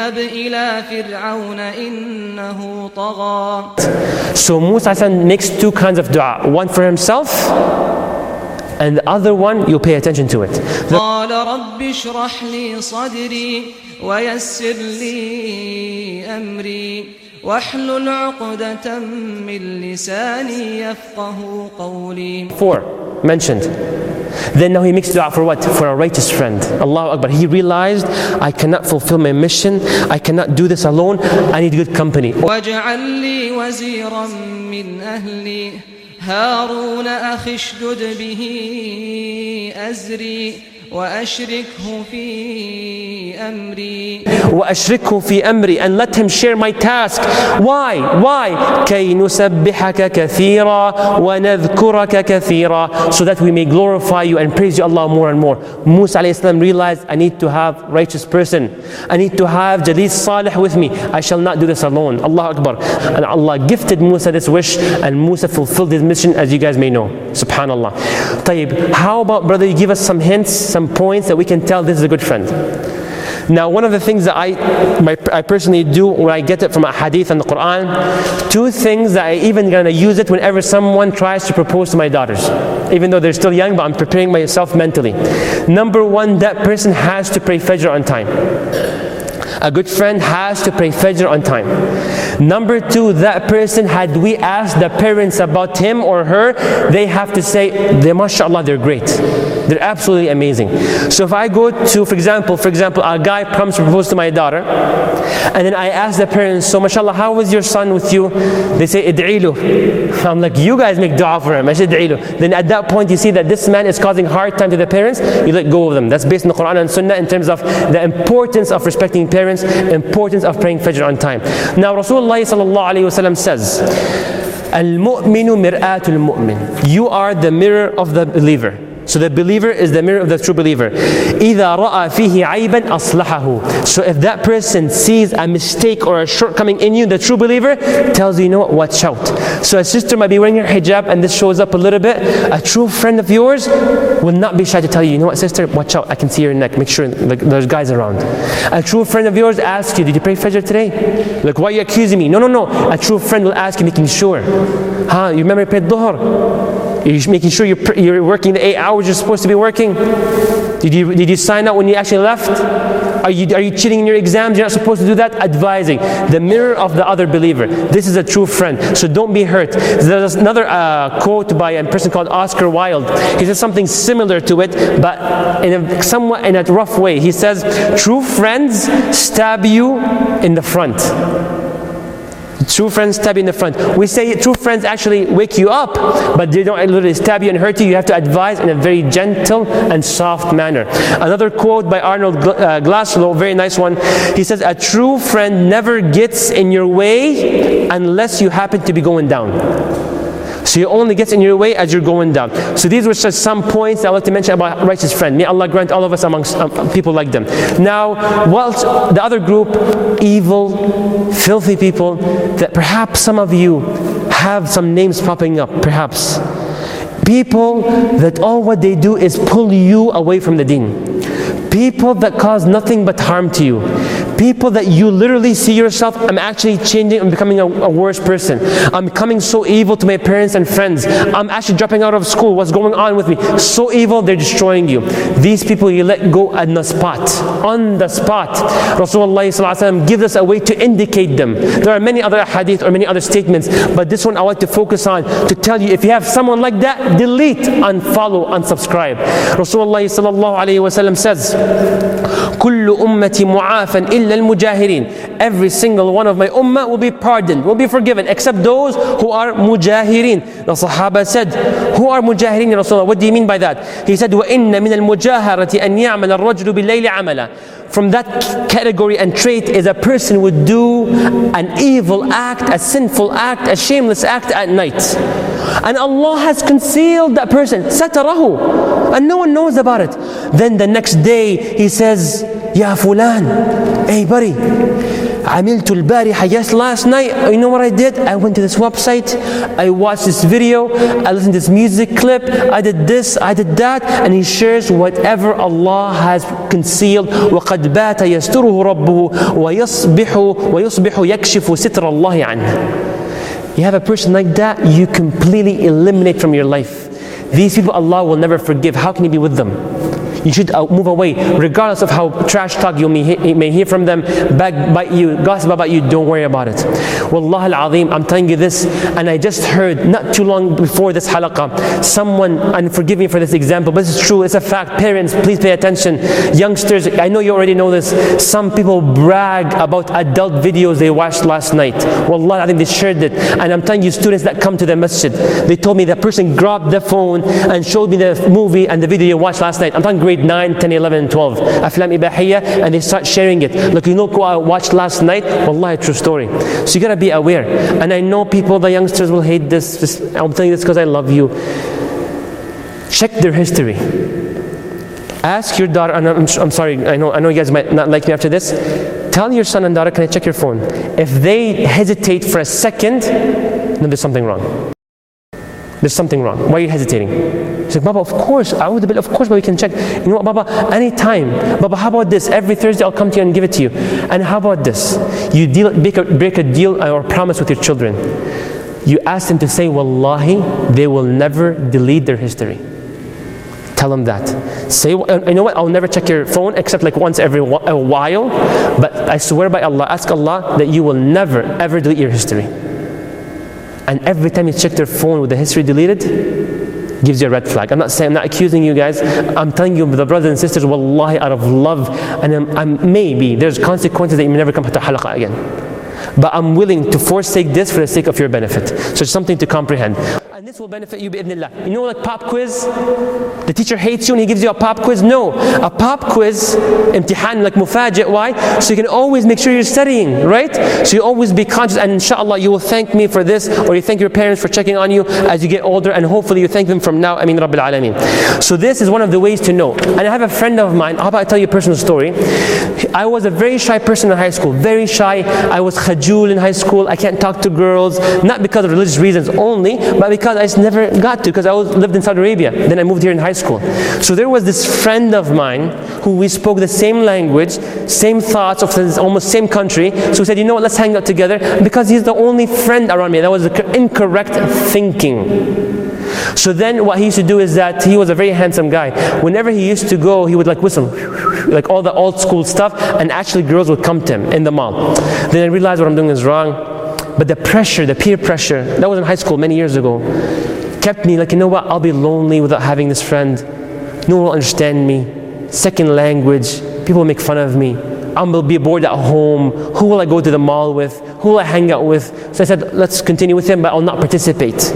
so Musa alayhi salam makes two kinds of dua. One for himself, and the other one, you pay attention to it. قال رب اشرح لي صدري ويسر لي أمري واحلل عقدة من لساني يفقه قولي. Four mentioned. Then now he makes dua for what? For a righteous friend. Allahu Akbar. He realized, I cannot fulfill my mission. I cannot do this alone. I need good company. واجعل لي وزيرا من أهلي هارون أخي اشدد به أزري وأشركه في أمري وأشركه في أمري, and let him share my task. Why? Why? كي نسبحك كثيرا ونذكرك كثيرا, so that we may glorify you and praise you Allah more and more. Musa alayhi salam realized, I need to have righteous person. I need to have Jalis Salih with me. I shall not do this alone. Allah Akbar. And Allah gifted Musa this wish, and Musa fulfilled his mission, as you guys may know. Subhanallah. Tayyib, how about, brother, you give us some hints, some points that we can tell this is a good friend. Now, one of the things that I, my, I personally do when I get it from a hadith and the Quran, two things that I even gonna use it whenever someone tries to propose to my daughters, even though they're still young, but I'm preparing myself mentally. Number one, that person has to pray Fajr on time. A good friend has to pray Fajr on time. Number two, that person, had we asked the parents about him or her, they have to say, they, mashallah, they're great. They're absolutely amazing. So if I go to, for example, for example, a guy comes to propose to my daughter, and then I ask the parents, so mashallah, how was your son with you? They say, id'ilu. I'm like, you guys make dua for him. I said, id'ilu. Then at that point, you see that this man is causing hard time to the parents, you let go of them. That's based on the Quran and Sunnah in terms of the importance of respecting parents, importance of praying Fajr on time. Now, Rasulullah sallallahu alayhi wa sallam says, Al-mu'minu mir'atul mu'min. You are the mirror of the believer. So the believer is the mirror of the true believer. إِذَا رَأَى فِيهِ عَيْبًا أَصْلَحَهُ. So if that person sees a mistake or a shortcoming in you, the true believer tells you, you know what, watch out. So a sister might be wearing her hijab and this shows up a little bit. A true friend of yours will not be shy to tell you, you know what, sister, watch out, I can see your neck, make sure like, there's guys around. A true friend of yours asks you, did you pray Fajr today? Like, why are you accusing me? No, no, no. A true friend will ask you, making sure. Huh, you remember you prayed Dhuhr? You're making sure you're, you're working the eight hours you're supposed to be working. Did you, did you sign up when you actually left? Are you, are you cheating in your exams? You're not supposed to do that? Advising. The mirror of the other believer. This is a true friend. So don't be hurt. There's another uh, quote by a person called Oscar Wilde. He says something similar to it, but in a somewhat in a rough way. He says, true friends stab you in the front. True friends stab you in the front. We say true friends actually wake you up, but they don't literally stab you and hurt you. You have to advise in a very gentle and soft manner. Another quote by Arnold uh, Glasgow, very nice one. He says, a true friend never gets in your way unless you happen to be going down. So you only get in your way as you're going down. So these were just some points I like to mention about a righteous friend. May Allah grant all of us amongst um, people like them. Now, whilst the other group, evil, filthy people, that perhaps some of you have some names popping up, perhaps. People that all what they do is pull you away from the deen. People that cause nothing but harm to you. People that you literally see yourself, I'm actually changing, I'm becoming a, a worse person. I'm becoming so evil to my parents and friends. I'm actually dropping out of school. What's going on with me? So evil, they're destroying you. These people you let go on the spot. On the spot. Rasulullah sallallahu alaihi wasallam gives us a way to indicate them. There are many other hadith or many other statements, but this one I want to focus on to tell you, if you have someone like that, delete, unfollow, unsubscribe. Rasulullah sallallahu alaihi wasallam says, كل أمتي معافا إلا الْمُجَاهِرِينَ. Every single one of my ummah will be pardoned, will be forgiven, except those who are mujahirin. The Sahaba said, who are mujahirin, Ya Rasulullah? What do you mean by that? He said, وَإِنَّ مِنَ الْمُجَاهَرَةِ أَنْ يَعْمَلَ الرَّجُلُ بِاللَّيْلِ عَمَلًا. From that category and trait is a person would do an evil act, a sinful act, a shameless act at night. And Allah has concealed that person, satarahu, and no one knows about it. Then the next day he says, Ya fulan, hey buddy, عملت البارحة, yes, last night, you know what I did? I went to this website, I watched this video, I listened to this music clip, I did this, I did that, and he shares whatever Allah has concealed. وَقَدْ بَاتَ يَسْتُرُهُ رَبُّهُ وَيَصْبِحُ وَيُصْبِحُ يَكْشِفُ سِتْرَ اللَّهِ عَنْهُ. You have a person like that, you completely eliminate from your life. These people Allah will never forgive. How can you be with them? You should move away, regardless of how trash talk you may, he- may hear from them, backbite you, gossip about you, don't worry about it. Wallah al-Azim, I'm telling you this, and I just heard not too long before this halaqah, someone, and forgive me for this example, but it's true, it's a fact. Parents, please pay attention. Youngsters, I know you already know this, some people brag about adult videos they watched last night. Wallah, I think they shared it, and I'm telling you, students that come to the masjid, they told me that person grabbed the phone and showed me the movie and the video you watched last night. I'm talking grade nine, ten, eleven, and twelve. Aflam Ibahiyya, and they start sharing it. Look, you know what I watched last night? Wallahi, true story. So you gotta be aware. And I know people, the youngsters will hate this. Just, I'm telling you this because I love you. Check their history. Ask your daughter, and I'm, I'm sorry, I know, I know you guys might not like me after this. Tell your son and daughter, can I check your phone? If they hesitate for a second, then there's something wrong. There's something wrong. Why are you hesitating? He's like, Baba, of course, I would, of course, but we can check. You know what, Baba, anytime. Baba, how about this? Every Thursday I'll come to you and give it to you. And how about this? You deal, break, a, break a deal or promise with your children. You ask them to say, Wallahi, they will never delete their history. Tell them that. Say, you know what, I'll never check your phone except like once every a while. But I swear by Allah, ask Allah that you will never, ever delete your history. And every time you check their phone with the history deleted, gives you a red flag. I'm not saying, I'm not accusing you guys. I'm telling you, the brothers and sisters, wallahi, out of love, and I'm, I'm, maybe there's consequences that you may never come to halaqah again. But I'm willing to forsake this for the sake of your benefit. So it's something to comprehend. And this will benefit you bi'idhnillah. You know, like pop quiz? The teacher hates you and he gives you a pop quiz? No. A pop quiz, imtihan, like mufaji'. Why? So you can always make sure you're studying, right? So you always be conscious, and inshallah you will thank me for this, or you thank your parents for checking on you as you get older, and hopefully you thank them from now. I mean, Rabbil Alameen. So this is one of the ways to know. And I have a friend of mine, how about I tell you a personal story? I was a very shy person in high school, very shy. I was khajul in high school. I can't talk to girls, not because of religious reasons only, but because I just never got to, because I was, lived in Saudi Arabia. Then I moved here in high school. So there was this friend of mine who we spoke the same language, same thoughts of the almost same country. So we said, you know what, let's hang out together, because he's the only friend around me. That was the incorrect thinking. So then what he used to do is that he was a very handsome guy. Whenever he used to go, he would like whistle, like all the old school stuff, and actually girls would come to him in the mall. Then I realized what I'm doing is wrong. But the pressure, the peer pressure, that was in high school many years ago, kept me like, you know what, I'll be lonely without having this friend. No one will understand me. Second language, people will make fun of me. I'll be bored at home. Who will I go to the mall with? Who will I hang out with? So I said, let's continue with him, but I'll not participate.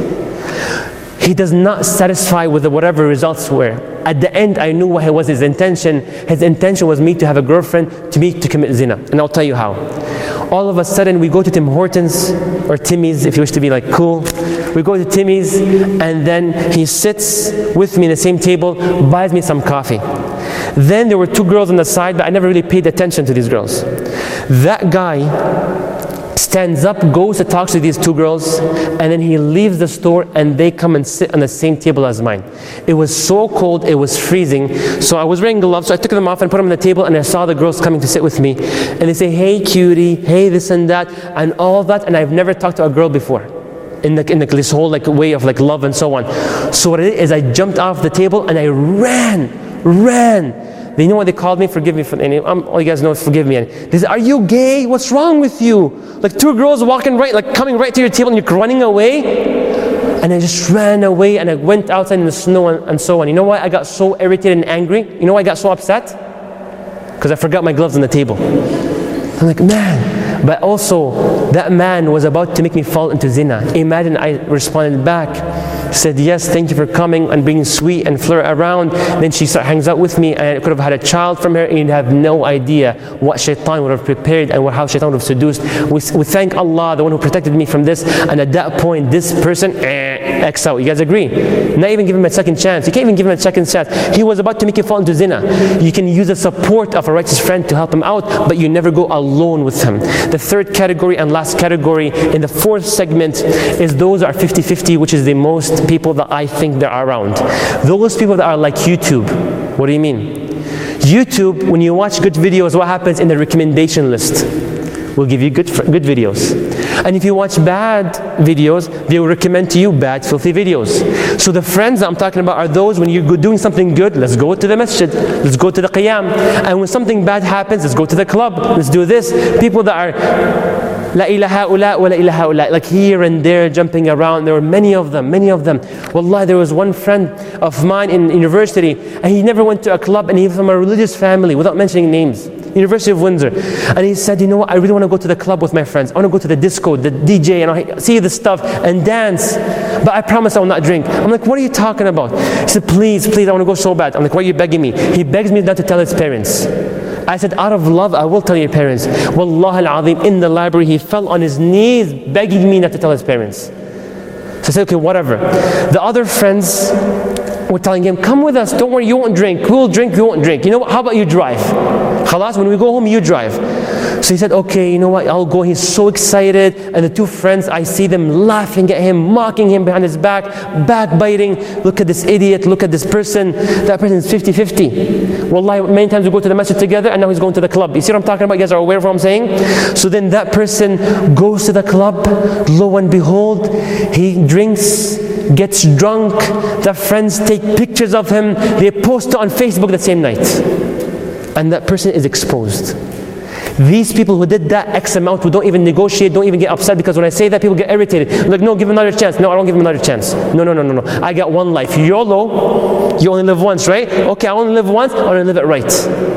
He does not satisfy with the whatever results were. At the end, I knew what was his intention. His intention was me to have a girlfriend, to me to commit zina. And I'll tell you how. All of a sudden, we go to Tim Hortons, or Timmy's if you wish to be like cool. We go to Timmy's, and then he sits with me in the same table, buys me some coffee. Then there were two girls on the side, but I never really paid attention to these girls. That guy stands up, goes to talk to these two girls, and then he leaves the store and they come and sit on the same table as mine. It was so cold, it was freezing. So I was wearing gloves, so I took them off and put them on the table, and I saw the girls coming to sit with me. And they say, hey cutie, hey this and that, and all that, and I've never talked to a girl before. In, the, in the, this whole like way of like love and so on. So what I did is I jumped off the table and I ran, ran. They know what they called me? Forgive me for any. Um, all you guys know, forgive me. They said, "Are you gay? What's wrong with you?" Like two girls walking right, like coming right to your table, and you're running away. And I just ran away, and I went outside in the snow and, and so on. You know why I got so irritated and angry? You know why I got so upset? Because I forgot my gloves on the table. I'm like, man. But also, that man was about to make me fall into zina. Imagine I responded back, said, yes, thank you for coming and being sweet and flirt around. Then she start, hangs out with me, and I could have had a child from her, and you'd have no idea what shaitan would have prepared and how shaitan would have seduced. We, we thank Allah, the one who protected me from this. And at that point, this person, eh, X out. You guys agree? Not even give him a second chance. You can't even give him a second chance. He was about to make you fall into zina. You can use the support of a righteous friend to help him out, but you never go alone with him. The third category and last category in the fourth segment is those that are fifty fifty, which is the most people that I think there are around. Those people that are like YouTube. What do you mean? YouTube, when you watch good videos, what happens in the recommendation list? Will give you good, good videos. And if you watch bad videos, they will recommend to you bad, filthy videos. So the friends that I'm talking about are those when you're doing something good, let's go to the masjid, let's go to the qiyam. And when something bad happens, let's go to the club, let's do this. People that are La ilaha ula wa la ilaha ula, like here and there jumping around. There were many of them, many of them. Wallahi, there was one friend of mine in university, and he never went to a club, and he was from a religious family, without mentioning names. University of Windsor. And he said, you know what, I really want to go to the club with my friends. I want to go to the disco, the D J, and I see the stuff and dance. But I promise I will not drink. I'm like, what are you talking about? He said, please, please, I want to go so bad. I'm like, why are you begging me? He begs me not to tell his parents. I said, out of love, I will tell your parents. Wallah al-azim, in the library, he fell on his knees begging me not to tell his parents. So I said, okay, whatever. The other friends were telling him, come with us, don't worry, you won't drink. We'll drink, you won't drink. You know what, how about you drive? Khalas, when we go home, you drive. So he said, okay, you know what, I'll go. He's so excited. And the two friends, I see them laughing at him, mocking him behind his back, backbiting. Look at this idiot, look at this person. That person is fifty fifty. Wallahi, many times we go to the masjid together, and now he's going to the club. You see what I'm talking about? You guys are aware of what I'm saying? So then that person goes to the club. Lo and behold, he drinks, gets drunk. The friends take pictures of him. They post it on Facebook the same night. And that person is exposed. These people who did that X amount, who don't even negotiate, don't even get upset, because when I say that, people get irritated. I'm like, no, give him another chance. No, I don't give him another chance. No, no, no, no, no. I got one life. YOLO, you only live once, right? Okay, I only live once, I want to live it right.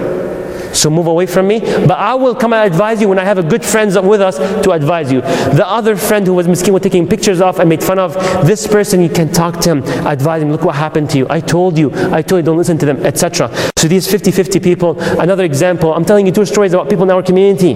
So move away from me. But I will come and advise you when I have a good friends with us to advise you. The other friend who was miskin was taking pictures of and made fun of, this person, you can talk to him, advise him, look what happened to you. I told you, I told you, don't listen to them, et cetera. So these fifty fifty people, another example, I'm telling you two stories about people in our community.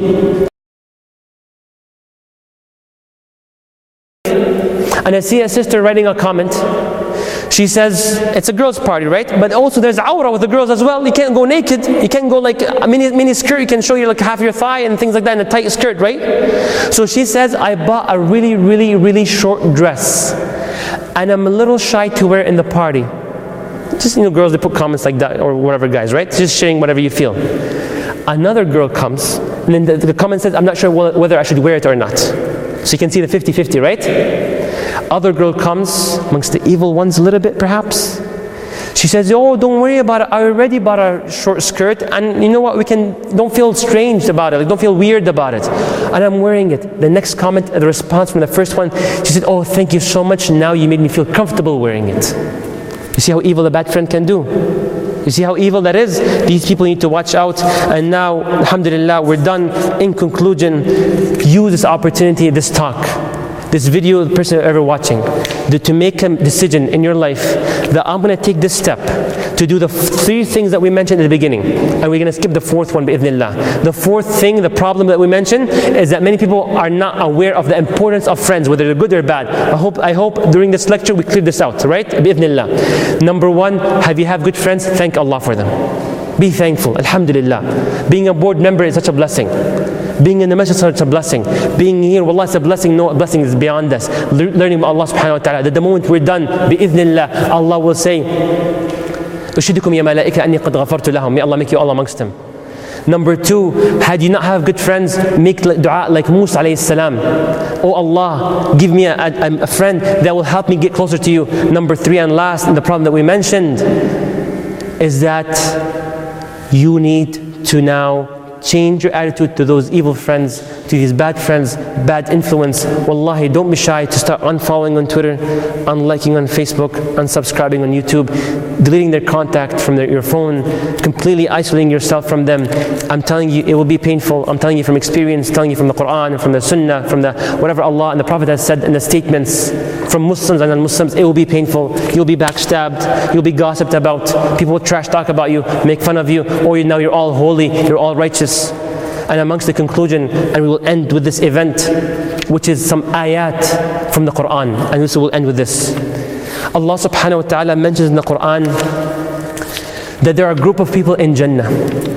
And I see a sister writing a comment. She says, it's a girls' party, right? But also there's awrah with the girls as well. You can't go naked. You can't go like a mini, mini skirt. You can show you like half your thigh and things like that in a tight skirt, right? So she says, I bought a really, really, really short dress. And I'm a little shy to wear it in the party. Just, you know, girls, they put comments like that, or whatever, guys, right? Just sharing whatever you feel. Another girl comes, and then the, the comment says, I'm not sure whether I should wear it or not. So you can see the fifty fifty, right? Other girl comes, amongst the evil ones a little bit perhaps. She says, oh, don't worry about it. I already bought a short skirt, and you know what, we can, don't feel strange about it, like, don't feel weird about it. And I'm wearing it. The next comment, the response from the first one, she said, oh, thank you so much. Now you made me feel comfortable wearing it. You see how evil a bad friend can do? You see how evil that is? These people need to watch out. And now, alhamdulillah, we're done. In conclusion, use this opportunity, this talk, this video, the person ever watching, to make a decision in your life that I'm going to take this step to do the three things that we mentioned at the beginning. And we're going to skip the fourth one, bi'idhnillah. The fourth thing, the problem that we mentioned, is that many people are not aware of the importance of friends, whether they're good or bad. I hope, I hope during this lecture we clear this out, right? Bi'idhnillah. Number one, have you have good friends? Thank Allah for them. Be thankful, alhamdulillah. Being a board member is such a blessing. Being in the masjid is such a blessing. Being here, wallah, it's a blessing. No blessing is beyond us. Le learning about Allah subhanahu wa ta'ala. That the moment we're done, bi'idhnillah, Allah will say, Ushidukum ya malaika anni qad ghafartu lahum. May Allah make you all amongst them. Number two, had you not have good friends, make dua like Musa alayhi salam. Oh Allah, give me a, a, a friend that will help me get closer to you. Number three and last, and the problem that we mentioned, is that you need to now change your attitude to those evil friends, to these bad friends, bad influence. Wallahi, don't be shy to start unfollowing on Twitter, unliking on Facebook, unsubscribing on YouTube, deleting their contact from their, your phone, completely isolating yourself from them. I'm telling you, it will be painful. I'm telling you from experience, telling you from the Quran, from the Sunnah, from the whatever Allah and the Prophet has said in the statements from Muslims and non-Muslims. It will be painful. You'll be backstabbed. You'll be gossiped about. People will trash talk about you, make fun of you, or you now you're all holy, you're all righteous. And amongst the conclusion, and we will end with this event, which is some ayat from the Quran, and this will end with this. Allah subhanahu wa ta'ala mentions in the Quran that there are a group of people in Jannah.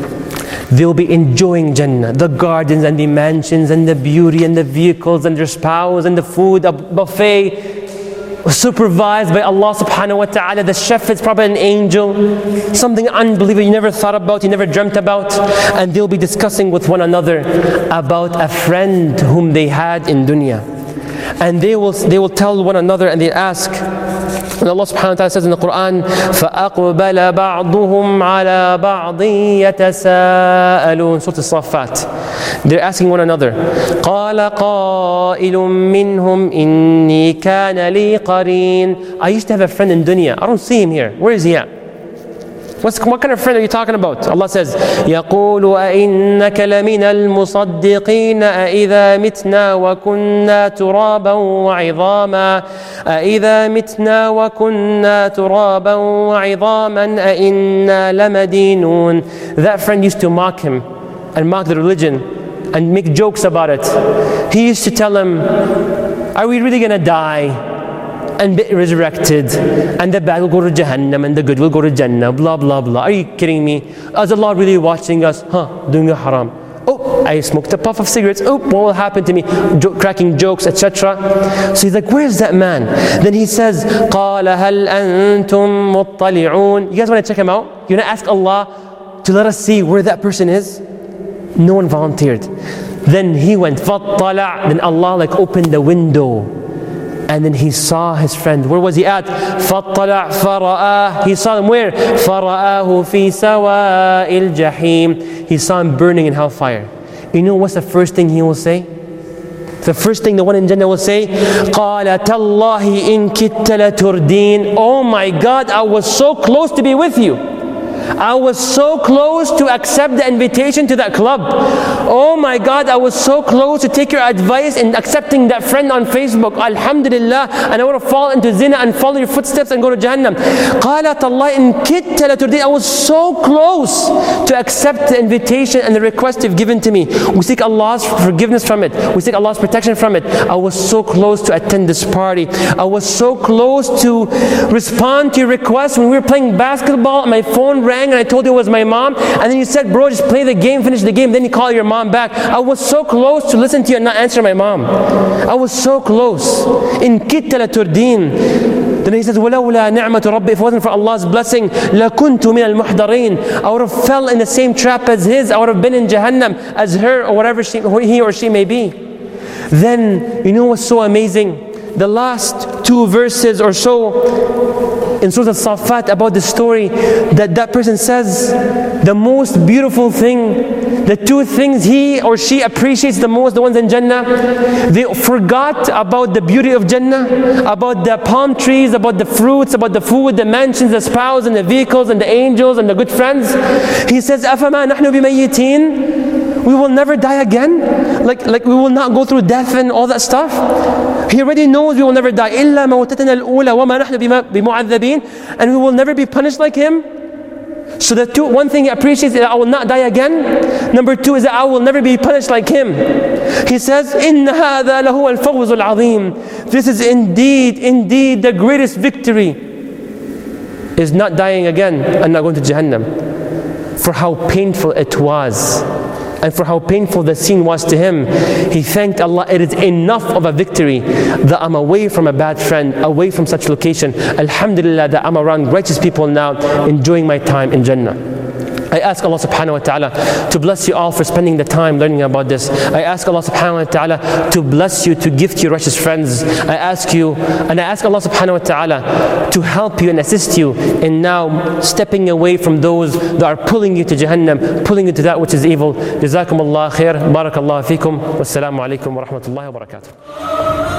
They'll be enjoying Jannah, the gardens and the mansions and the beauty and the vehicles and their spouse and the food, a buffet supervised by Allah subhanahu wa ta'ala. The chef is probably an angel, something unbelievable you never thought about, you never dreamt about. And they'll be discussing with one another about a friend whom they had in dunya. And they will, they will tell one another and they ask, and Allah subhanahu wa ta'ala says in the Quran, فَأَقْبَلَ بَعْضُهُمْ عَلَى بَعْضٍ يَتَسَاءَلُونَ Surah As-Saffat. They're asking one another, قَالَ قَائِلٌ مِّنْهُمْ إِنِّي كَانَ لِي قَرِينٌ I used to have a friend in dunya. I don't see him here. Where is he at? What's, what kind of friend are you talking about? Allah says, يَقُولُ أَإِنَّكَ لَمِنَ الْمُصَدِّقِينَ أَإِذَا مِتْنَا وَكُنَّا تُرَابًا وَعِظَامًا أَإِذَا مِتْنَا وَكُنَّا تُرَابًا وَعِظَامًا أَإِنَّا لَمَدِينُونَ That friend used to mock him and mock the religion and make jokes about it. He used to tell him, are we really going to die and be resurrected, and the bad will go to Jahannam and the good will go to Jannah, blah blah blah? Are you kidding me? Is Allah really watching us? Huh, doing a haram. Oh, I smoked a puff of cigarettes. Oh, what will happen to me? Jo- cracking jokes, et cetera. So he's like, where's that man? Then he says, قَالَ هَلْ أَنْتُمْ مُطَّلِعُونَ You guys want to check him out? You want to ask Allah to let us see where that person is? No one volunteered. Then he went, فَطَّلَعْ Then Allah like opened the window. And then he saw his friend. Where was he at? فَطَّلَعْ فَرَآهُ He saw him where? فَرَآهُ فِي سَوَاءِ الْجَحِيمِ He saw him burning in hellfire. You know what's the first thing he will say? The first thing the one in Jannah will say, قَالَ تَاللَّهِ إِن كِدْتَ لَتُرْدِينَ Oh my God, I was so close to be with you. I was so close to accept the invitation to that club. Oh my God, I was so close to take your advice in accepting that friend on Facebook. Alhamdulillah, and I would have fallen into zina and follow your footsteps and go to Jahannam. قَالَتَ اللَّهِ إِن كِدْتَ لَتُرْدِينَ I was so close to accept the invitation and the request you've given to me. We seek Allah's forgiveness from it. We seek Allah's protection from it. I was so close to attend this party. I was so close to respond to your request when we were playing basketball and my phone rang and I told you it was my mom, and then you said, bro, just play the game, finish the game, then you call your mom back. I was so close to listen to you and not answer my mom. I was so close. In كِدْتَ لَتُرْدِينَ Then he says, وَلَوْلَا نِعْمَةُ رَبِّي If it wasn't for Allah's blessing, لَكُنْتُ مِنَ الْمُحْضَرِينَ I would have fell in the same trap as his. I would have been in Jahannam as her or whatever she, he or she may be. Then, you know what's so amazing? The last two verses or so in Surah As-Saffat about the story, that that person says the most beautiful thing, the two things he or she appreciates the most, the ones in Jannah, they forgot about the beauty of Jannah, about the palm trees, about the fruits, about the food, the mansions, the spouse and the vehicles and the angels and the good friends. He says, أَفَمَا نَحْنُ بِمَيِّتِينَ We will never die again? Like, like we will not go through death and all that stuff? He already knows we will never die. إِلَّا مَوْتَتَنَا الْأُولَى وَمَا نَحْنُ بِمُعَذَّبِينَ And we will never be punished like him. So the two, one thing he appreciates is that I will not die again. Number two is that I will never be punished like him. He says, إِنَّ هَذَا لَهُوَ الْفَوْزُ الْعَظِيمُ This is indeed, indeed the greatest victory, is not dying again and not going to Jahannam. For how painful it was, and for how painful the scene was to him, he thanked Allah, it is enough of a victory that I'm away from a bad friend, away from such location. Alhamdulillah that I'm around righteous people now, enjoying my time in Jannah. I ask Allah subhanahu wa ta'ala to bless you all for spending the time learning about this. I ask Allah subhanahu wa ta'ala to bless you, to gift you righteous friends. I ask you, and I ask Allah subhanahu wa ta'ala to help you and assist you in now stepping away from those that are pulling you to Jahannam, pulling you to that which is evil. Jazakum Allah khair, barakallahu feekum, wassalamu alaikum wa rahmatullahi wa barakatuh.